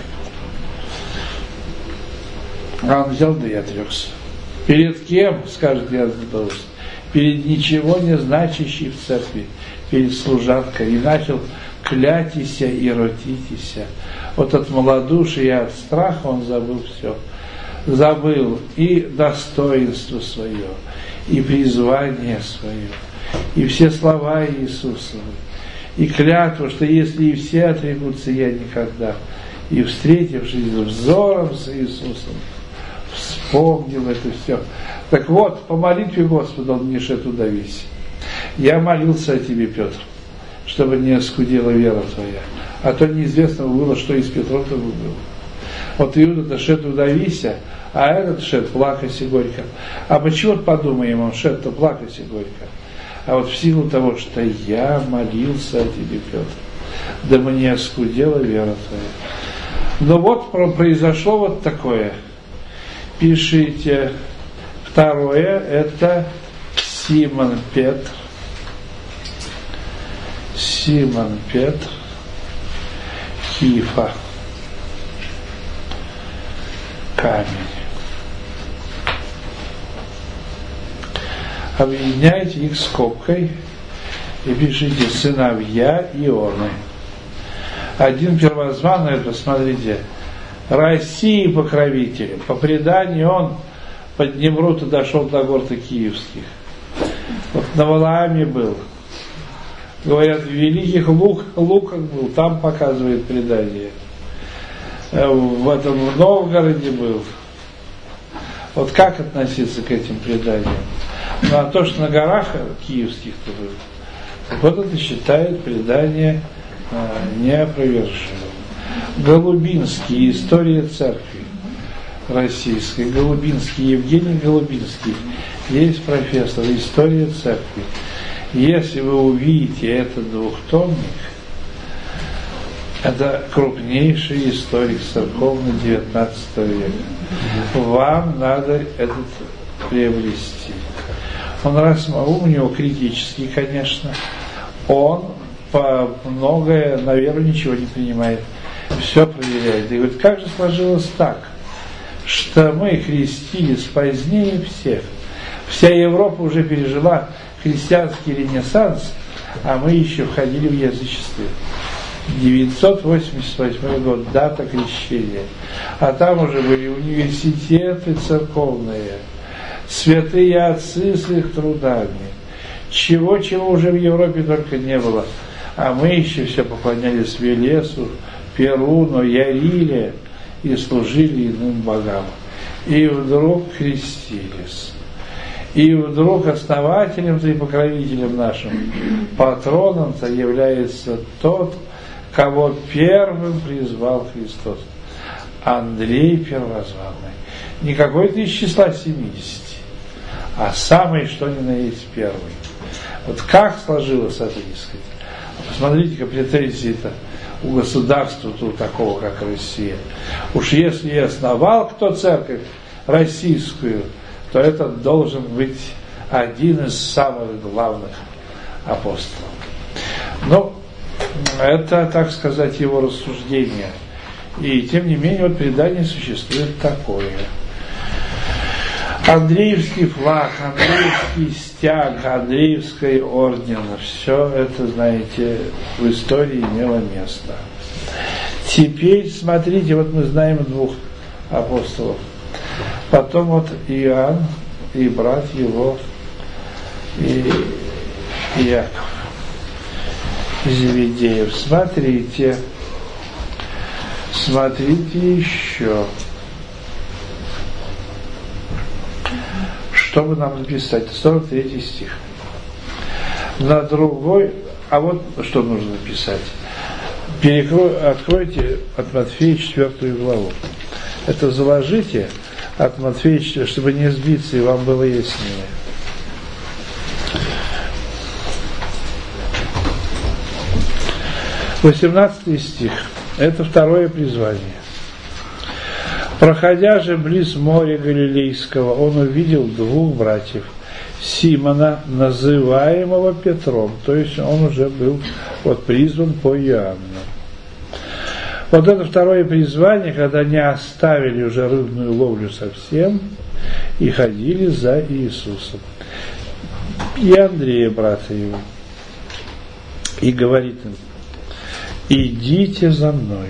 А он взял, да и отрекся. Перед кем, скажет Иоанн, перед ничего не значащей в церкви, перед служанкой. И начал: клятися и ротитися. Вот от малодушия и от страха он забыл все. Забыл и достоинство свое, и призвание свое, и все слова Иисусовы, и клятву, что если и все отрекутся, я никогда. И встретившись взором с Иисусом, вспомнил это все. Так вот, по молитве Господа он не шед удавись. Я молился о тебе, Петр, чтобы не оскудела вера твоя. А то неизвестно было, что из Петрова было. Вот Иуда-то шед удавися, А этот шед плакать и горько. А почему подумаем, он шед-то плакать и горько? А вот в силу того, что я молился о тебе, Петр, да мне оскудела вера твоя. Но вот произошло вот такое. Пишите. Второе, это Симон Петр. Симон Петр. Кифа. Камень. Объединяйте их скобкой и пишите сыновья Ионы. Один первозванный, это, смотрите, России покровитель. По преданию он по Днепру-то дошел до гор-то киевских. Вот на Валааме был. Говорят, в Великих Луках был, там показывает предание. В Новгороде был. Вот как относиться к этим преданиям? Ну, а то, что на горах киевских-то был, вот это считает предание неопровержимым. Голубинский, история церкви российской. Голубинский, Евгений Голубинский, есть профессор, история церкви. Если вы увидите этот двухтомник, это крупнейший историк церковный XIX века. Вам надо этот приобрести. Он у него критический, конечно. Он по многое, наверное, ничего не принимает. Все проверяет. И говорит, как же сложилось так, что мы крестились позднее всех. Вся Европа уже пережила христианский ренессанс, а мы еще входили в язычество. 988 год, дата крещения. А там уже были университеты церковные, святые отцы с их трудами. Чего уже в Европе только не было. А мы еще все поклонялись Велесу, Перуну, Яриле и служили иным богам. И вдруг крестились. И вдруг основателем-то и покровителем нашим, патроном-то является тот, кого первым призвал Христос. Андрей Первозванный. Не какой-то из числа 70, а самый, что ни на есть, первый. Вот как сложилось это, так сказать. Посмотрите-ка претензии-то у государства-то такого, как Россия. Уж если и основал кто церковь российскую, то это должен быть один из самых главных апостолов. Но это, так сказать, его рассуждение. И тем не менее, вот предание существует такое. Андреевский флаг, Андреевский стяг, Андреевский орден, все это, знаете, в истории имело место. Теперь, смотрите, вот мы знаем двух апостолов. Потом вот Иоанн и брат его, и Иаков Зеведеев. Смотрите еще. Что бы нам написать? 43 стих. На другой, а вот что нужно написать. Откройте от Матфея 4 главу. Это заложите от Матфея 4, чтобы не сбиться и вам было яснее. (18 стих). Это второе призвание. Проходя же близ моря Галилейского, он увидел двух братьев, Симона, называемого Петром, то есть он уже был призван по Иоанну. Вот это второе призвание, когда они оставили уже рыбную ловлю совсем и ходили за Иисусом. И Андрея, брата его, и говорит им: идите за мною,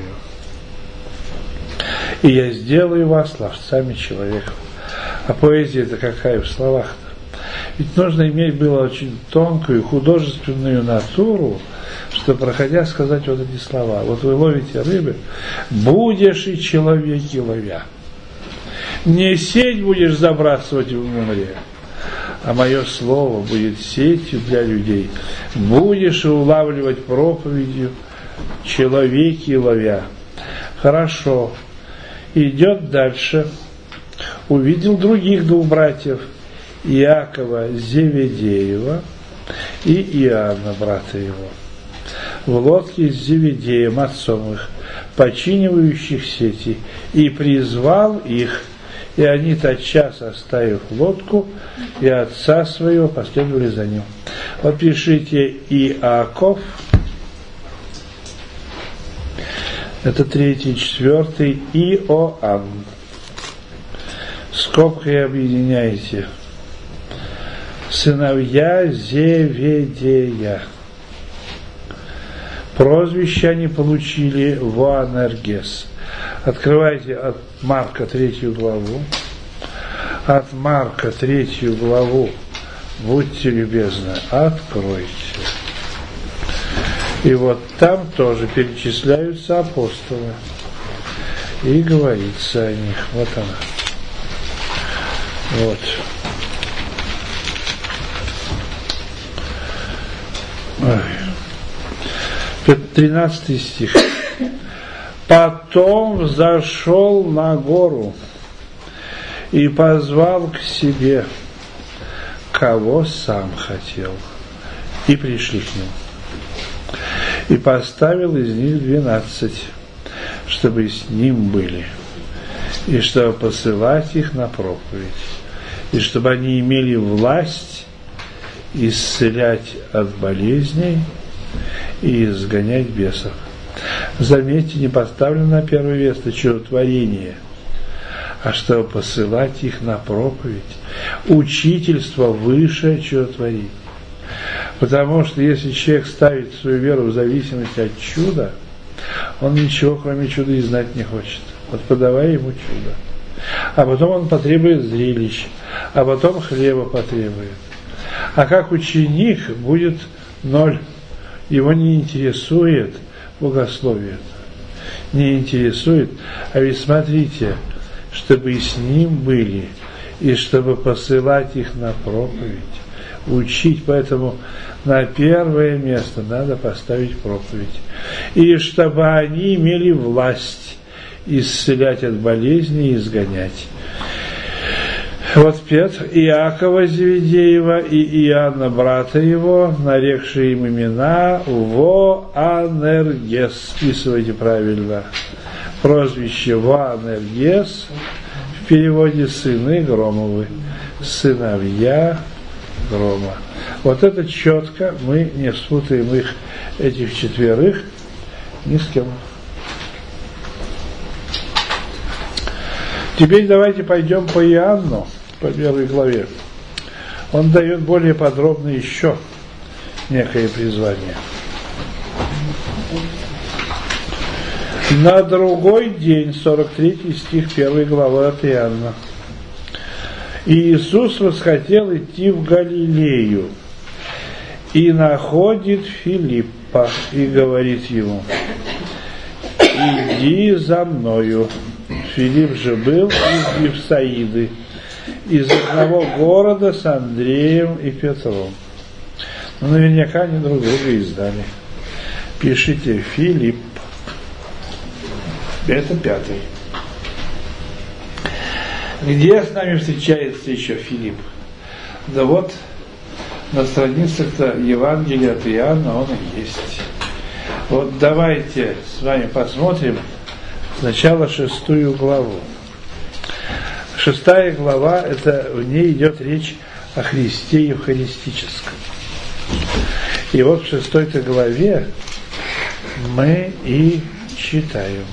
и я сделаю вас ловцами человеков. А поэзия-то какая в словах-то? Ведь нужно иметь было очень тонкую художественную натуру, чтобы, проходя, сказать вот эти слова. Вот вы ловите рыбы, будешь и человеки ловя. Не сеть будешь забрасывать в море, а мое слово будет сетью для людей. Будешь и улавливать проповедью человеки ловя. Хорошо. Идет дальше. увидел других двух братьев, Иакова Зеведеева и Иоанна, брата его, в лодке с Зеведеем, отцом их, починивающих сети, и призвал их, и они тотчас, оставив лодку, и отца своего, последовали за ним. Вот пишите Иаков, это 3, 4, Иоанн. Скобкой объединяйте. Сыновья Зеведея. Прозвище они получили Боанергес. Открывайте от Марка 3 главу. От Марка 3 главу. Будьте любезны, откройте. И вот там тоже перечисляются апостолы. И говорится о них. Вот она. Вот. Ой. 13 стих. Потом взошел на гору и позвал к себе, кого сам хотел, и пришли к нему. И поставил из них 12, чтобы с ним были, и чтобы посылать их на проповедь, и чтобы они имели власть исцелять от болезней и изгонять бесов. Заметьте, не поставлено на первое место чудотворение, а чтобы посылать их на проповедь. Учительство выше чудотворения. Потому что если человек ставит свою веру в зависимости от чуда, он ничего кроме чуда и знать не хочет. Вот подавай ему чудо. А потом он потребует зрелищ, а потом хлеба потребует. А как ученик будет 0. Его не интересует богословие. Не интересует. А ведь смотрите, чтобы и с ним были, и чтобы посылать их на проповедь, учить. Поэтому на первое место надо поставить проповедь. И чтобы они имели власть исцелять от болезней и изгонять. Вот Петр, Иакова Зеведеева и Иоанна, брата его, нарекшие им имена Воанергес. Списывайте правильно. Прозвище Воанергес в переводе сыны Громовы, сыновья Грома. Вот это четко, мы не спутаем их, этих четверых, ни с кем. Теперь давайте пойдем по Иоанну, по 1 главе. Он дает более подробно еще некое призвание. На другой день, 43 стих 1 главы от Иоанна. И Иисус восхотел идти в Галилею, и находит Филиппа, и говорит ему: иди за мною. Филипп же был из Вифсаиды, из одного города с Андреем и Петром. Но наверняка они друг друга издали. Пишите Филипп. Это 5. Где с нами встречается еще Филипп? Да вот, на страницах-то Евангелия от Иоанна он и есть. Вот давайте с вами посмотрим сначала 6 главу. 6 глава, это в ней идет речь о Христе евхаристическом. И вот в 6 главе мы и читаем.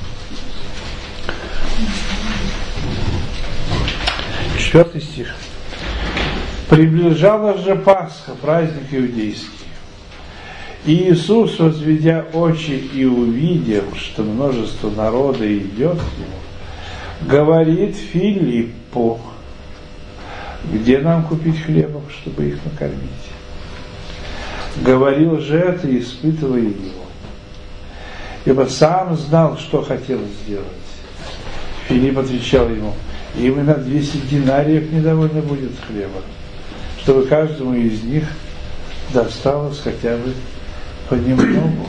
4 стих. Приближалась же Пасха, праздник иудейский. И Иисус, возведя очи и увидев, что множество народа идет к нему, говорит Филиппу: где нам купить хлебов, чтобы их накормить? Говорил же это, испытывая его, ибо сам знал, что хотел сделать. Филипп отвечал ему: им и на 200 динариев недовольно будет хлеба, чтобы каждому из них досталось хотя бы понемногу.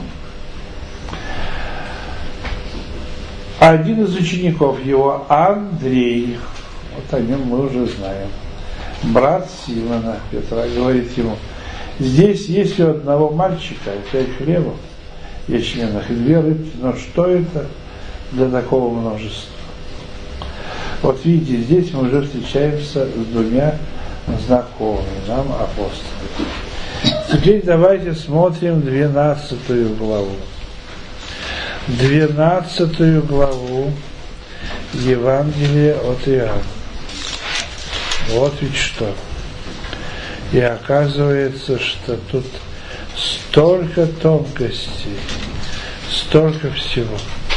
Один из учеников его, Андрей, вот о нем мы уже знаем. Брат Симона, Петра, говорит ему: здесь есть у одного мальчика 5 хлебов ячменных и 2 рыбки, но что это для такого множества? Вот видите, здесь мы уже встречаемся с 2 знакомыми нам апостолами. Теперь давайте смотрим 12 главу. 12 главу Евангелия от Иоанна. Вот ведь что. И оказывается, что тут столько тонкостей, столько всего.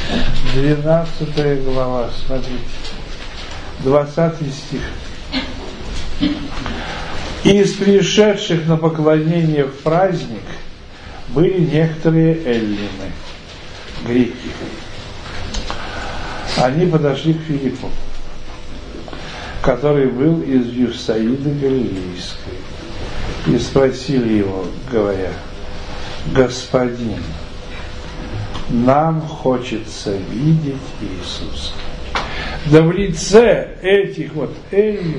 12 глава, смотрите, 20 стих. Из пришедших на поклонение в праздник были некоторые эллины, греки. Они подошли к Филиппу, который был из Вифсаиды Галилейской, и спросили его, говоря: господин, нам хочется видеть Иисуса. Да в лице этих вот эллинов,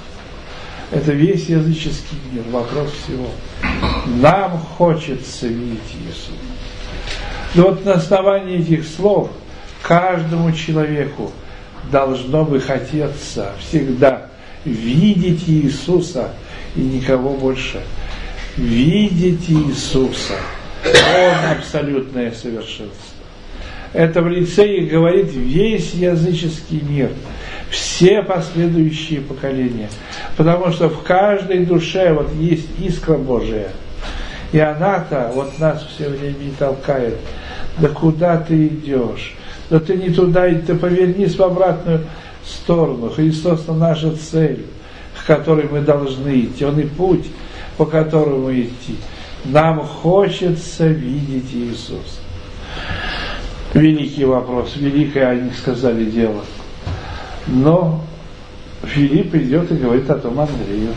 это весь языческий мир, вопрос всего. Нам хочется видеть Иисуса. Да вот на основании этих слов каждому человеку должно бы хотеться всегда видеть Иисуса и никого больше. Видеть Иисуса. Он абсолютное совершенство. Это в лице их говорит весь языческий мир, все последующие поколения. Потому что в каждой душе вот есть искра Божия. И она-то вот нас все время и толкает. Да куда ты идешь? Да ты не туда, ты повернись в обратную сторону. Христос — наша цель, к которой мы должны идти. Он и путь, по которому идти. Нам хочется видеть Иисуса. Великий вопрос, великое, они сказали, дело. Но Филипп идет и говорит о том Андрею.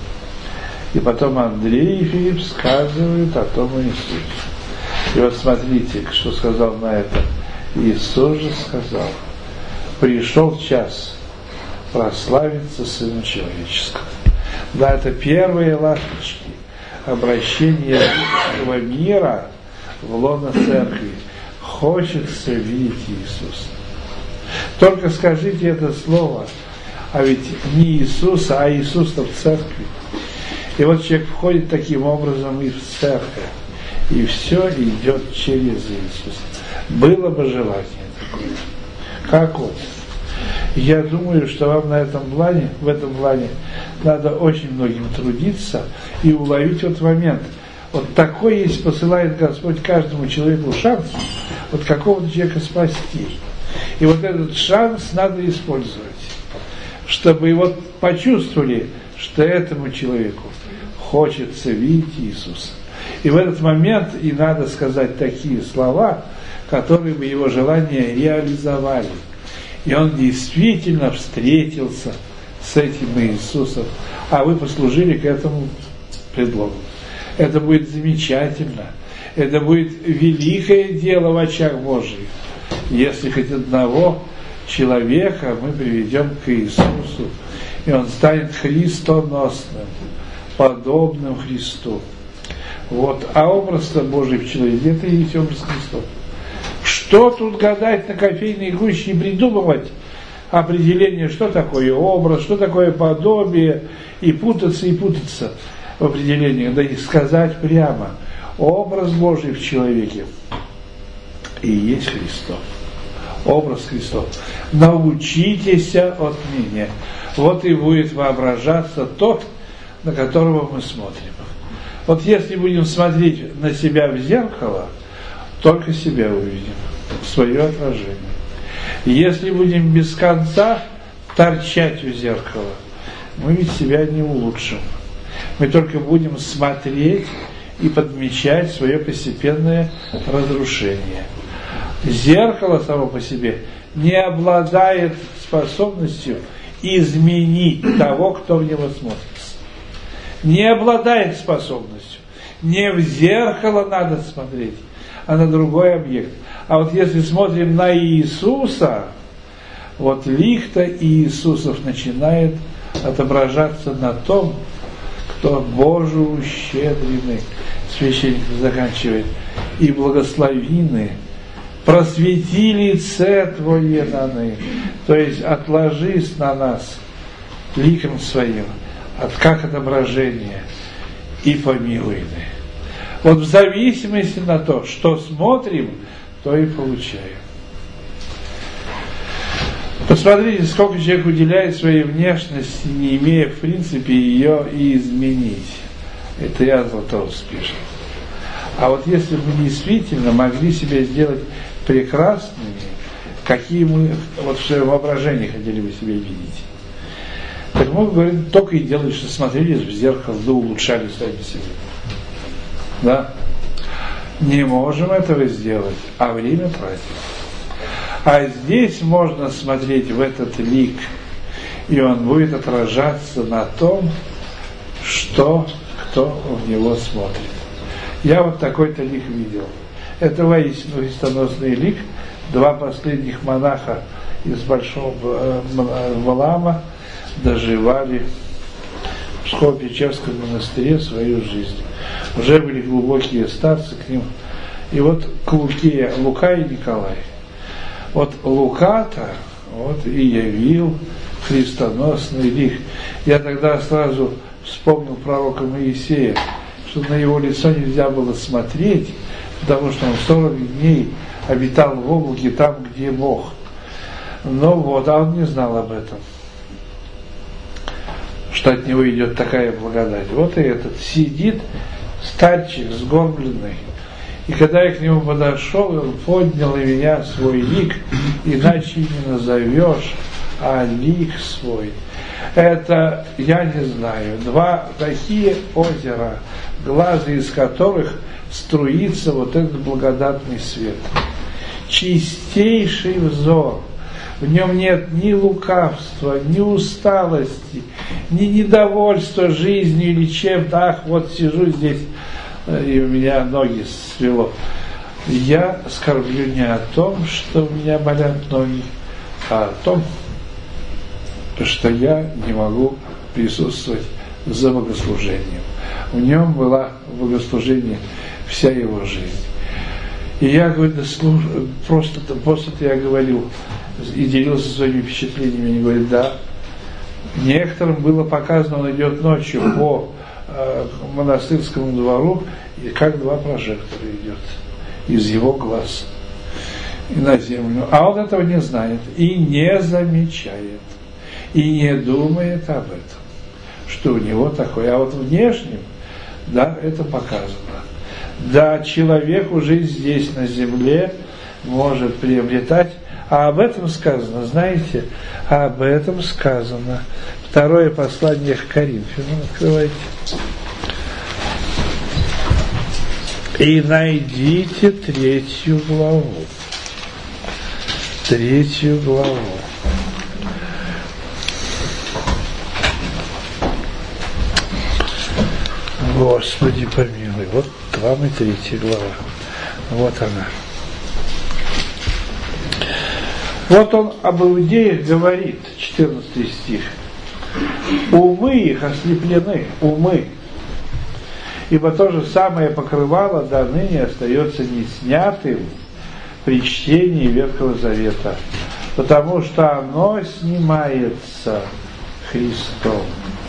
И потом Андрей и Филипп сказывают о том Иисусе. И вот смотрите, что сказал на это. Иисус же сказал: пришел час прославиться Сыну Человеческого. Да, это первые ласточки обращения этого мира в лоно церкви. Хочется видеть Иисуса. Только скажите это слово, а ведь не Иисуса, а Иисуса в церкви. И вот человек входит таким образом и в церковь, и все идет через Иисуса. Было бы желание такое. Как вот? Я думаю, что вам в этом плане надо очень многим трудиться и уловить вот момент. Вот такой есть, посылает Господь каждому человеку шанс вот какого-то человека спасти. И вот этот шанс надо использовать, чтобы вот почувствовали, что этому человеку хочется видеть Иисуса. И в этот момент и надо сказать такие слова, которые бы его желание реализовали. И он действительно встретился с этим Иисусом, а вы послужили к этому предлогу. Это будет замечательно. Это будет великое дело в очах Божьих, если хоть одного человека мы приведем к Иисусу, и он станет христоносным, подобным Христу. Вот. А образ-то Божий в человеке — это и есть образ Христов. Что тут гадать на кофейной гуще и придумывать определение, что такое образ, что такое подобие, и путаться в определениях, да и сказать прямо: образ Божий в человеке и есть Христос. Образ Христов. Научитесь от меня. Вот и будет воображаться тот, на которого мы смотрим. Вот если будем смотреть на себя в зеркало, только себя увидим, свое отражение. Если будем без конца торчать у зеркала, мы ведь себя не улучшим. Мы только будем смотреть и подмечать свое постепенное разрушение. Зеркало само по себе не обладает способностью изменить того, кто в него смотрится. Не обладает способностью. Не в зеркало надо смотреть, а на другой объект. А вот если смотрим на Иисуса, Вот лик-то Иисусов начинает отображаться на том, кто Божию щедрины, священник заканчивает, и благословины, просвети лице Твое даны, то есть отложись на нас ликом своим, как отображение, и помилуй. Вот в зависимости на то, что смотрим, то и получаем. Посмотрите, сколько человек уделяет своей внешности, не имея в принципе ее и изменить. Это я Златоуст пишет. А вот если бы мы действительно могли себя сделать прекрасными, какие мы вот в своем воображении хотели бы себя видеть, так мы, говорим, только и делали, что смотрели в зеркало, да улучшали сами себя. Да? Не можем этого сделать, а время тратим. А здесь можно смотреть в этот лик, и он будет отражаться на том, что кто в него смотрит. Я вот такой-то лик видел. Это воистину христоносный лик. Два последних монаха из Большого Валаама доживали в Псково-Печерском монастыре свою жизнь. Уже были глубокие старцы к ним. И вот к Луке, Лука и Николай. Вот Лука-то вот и явил христоносный лик. Я тогда сразу вспомнил пророка Моисея, что на его лицо нельзя было смотреть, потому что он 40 дней обитал в облаке там, где Бог. Но вот, а он не знал об этом, что от него идет такая благодать. Вот и этот сидит старчик сгорбленный. И когда я к нему подошел, он поднял на меня свой лик, иначе не назовешь, а лик свой. Это, я не знаю, два такие озера, глаза из которых струится вот этот благодатный свет. Чистейший взор. В нем нет ни лукавства, ни усталости, ни недовольства жизнью или чем-то. Ах, вот сижу здесь, и у меня ноги свело. Я скорблю не о том, что у меня болят ноги, а о том, что я не могу присутствовать за богослужением. В нем была в богослужении вся его жизнь. И я говорю, да, просто после-то я говорил и делился своими впечатлениями. Они говорят, да, некоторым было показано, он идет ночью по монастырскому двору, и как два прожектора идет из его глаз и на землю. А он этого не знает и не замечает, и не думает об этом, что у него такое. А вот внешним, да, это показано. Да, человек уже здесь, на земле, может приобретать. А об этом сказано, знаете, об этом сказано. Второе послание к Коринфянам, открывайте. И найдите 3 главу. 3 главу. Господи помилуй, вот вам и 3 глава. Вот она. Вот он об иудеях говорит, 14 стих. Умы их ослеплены, умы. Ибо то же самое покрывало до ныне остается не снятым при чтении Ветхого Завета, потому что оно снимается Христом.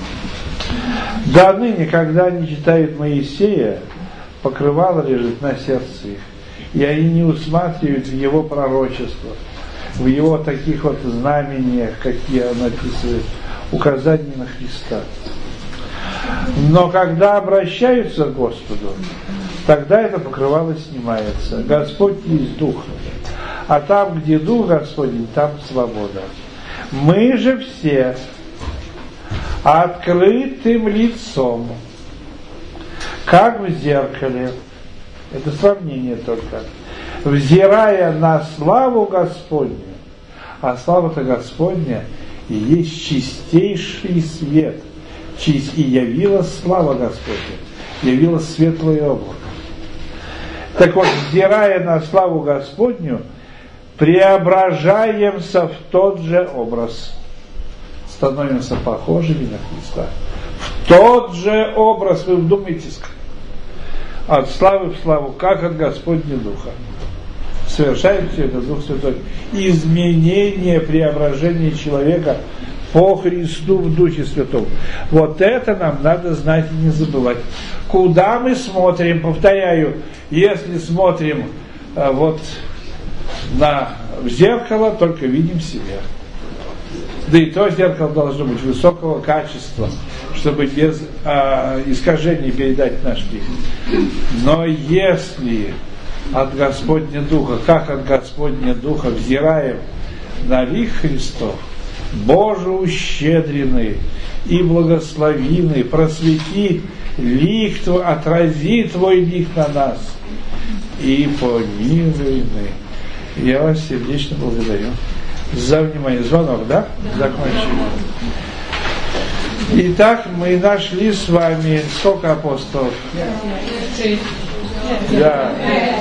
До ныне, когда они читают Моисея, покрывало лежит на сердце их, и они не усматривают в его пророчествах, в его таких вот знамениях, какие он описывает, указания на Христа. Но когда обращаются к Господу, тогда это покрывало снимается. Господь есть Дух, а там, где Дух Господень, там свобода. Мы же все открытым лицом, как в зеркале, это сравнение только, взирая на славу Господню, а слава-то Господня и есть чистейший свет, и явилась слава Господня, явилось светлое облако. Так вот, взирая на славу Господню, преображаемся в тот же образ. Становимся похожими на Христа. В тот же образ, вы вдумайтесь, от славы в славу, как от Господня Духа. Совершает все это Дух Святой. Изменение, преображение человека по Христу в Духе Святом. Вот это нам надо знать и не забывать. Куда мы смотрим? Повторяю, если смотрим в зеркало, только видим себя. Да и то зеркало должно быть высокого качества, чтобы без искажений передать наш лик. Но если от Господня Духа, как от Господня Духа взираем на лик Христов, Боже ущедренный и благословенный, просвети лик Твой, отрази Твой лик на нас и помилуй. Я вас сердечно благодарю за внимание. Звонок, да? Закончили. Итак, мы нашли с вами сколько апостолов? Да.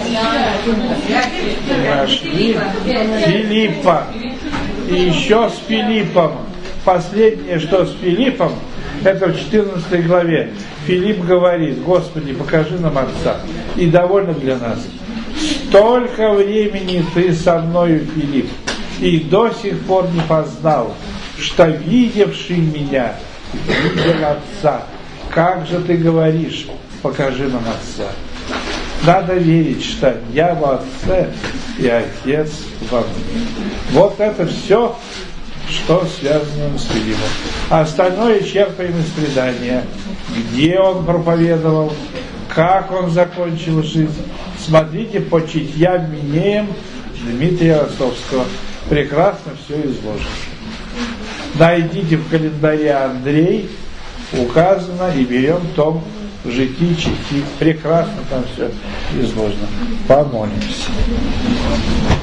Нашли Филиппа. И еще с Филиппом. Последнее, что с Филиппом, это в 14 главе. Филипп говорит: Господи, покажи нам Отца. И довольно для нас. Столько времени ты со мною, Филипп, и до сих пор не познал, что видевший меня видел Отца. Как же ты говоришь, покажи нам Отца? Надо верить, что я в Отце и Отец во мне. Вот это все, что связано с Филиппом. А остальное черпаем из предания. Где он проповедовал, как он закончил жизнь. Смотрите по читьям Минеям Дмитрия Ростовского. Прекрасно все изложено. Найдите в календаре Андрей, указано, и берем том житий, читий. Прекрасно там все изложено. Помолимся.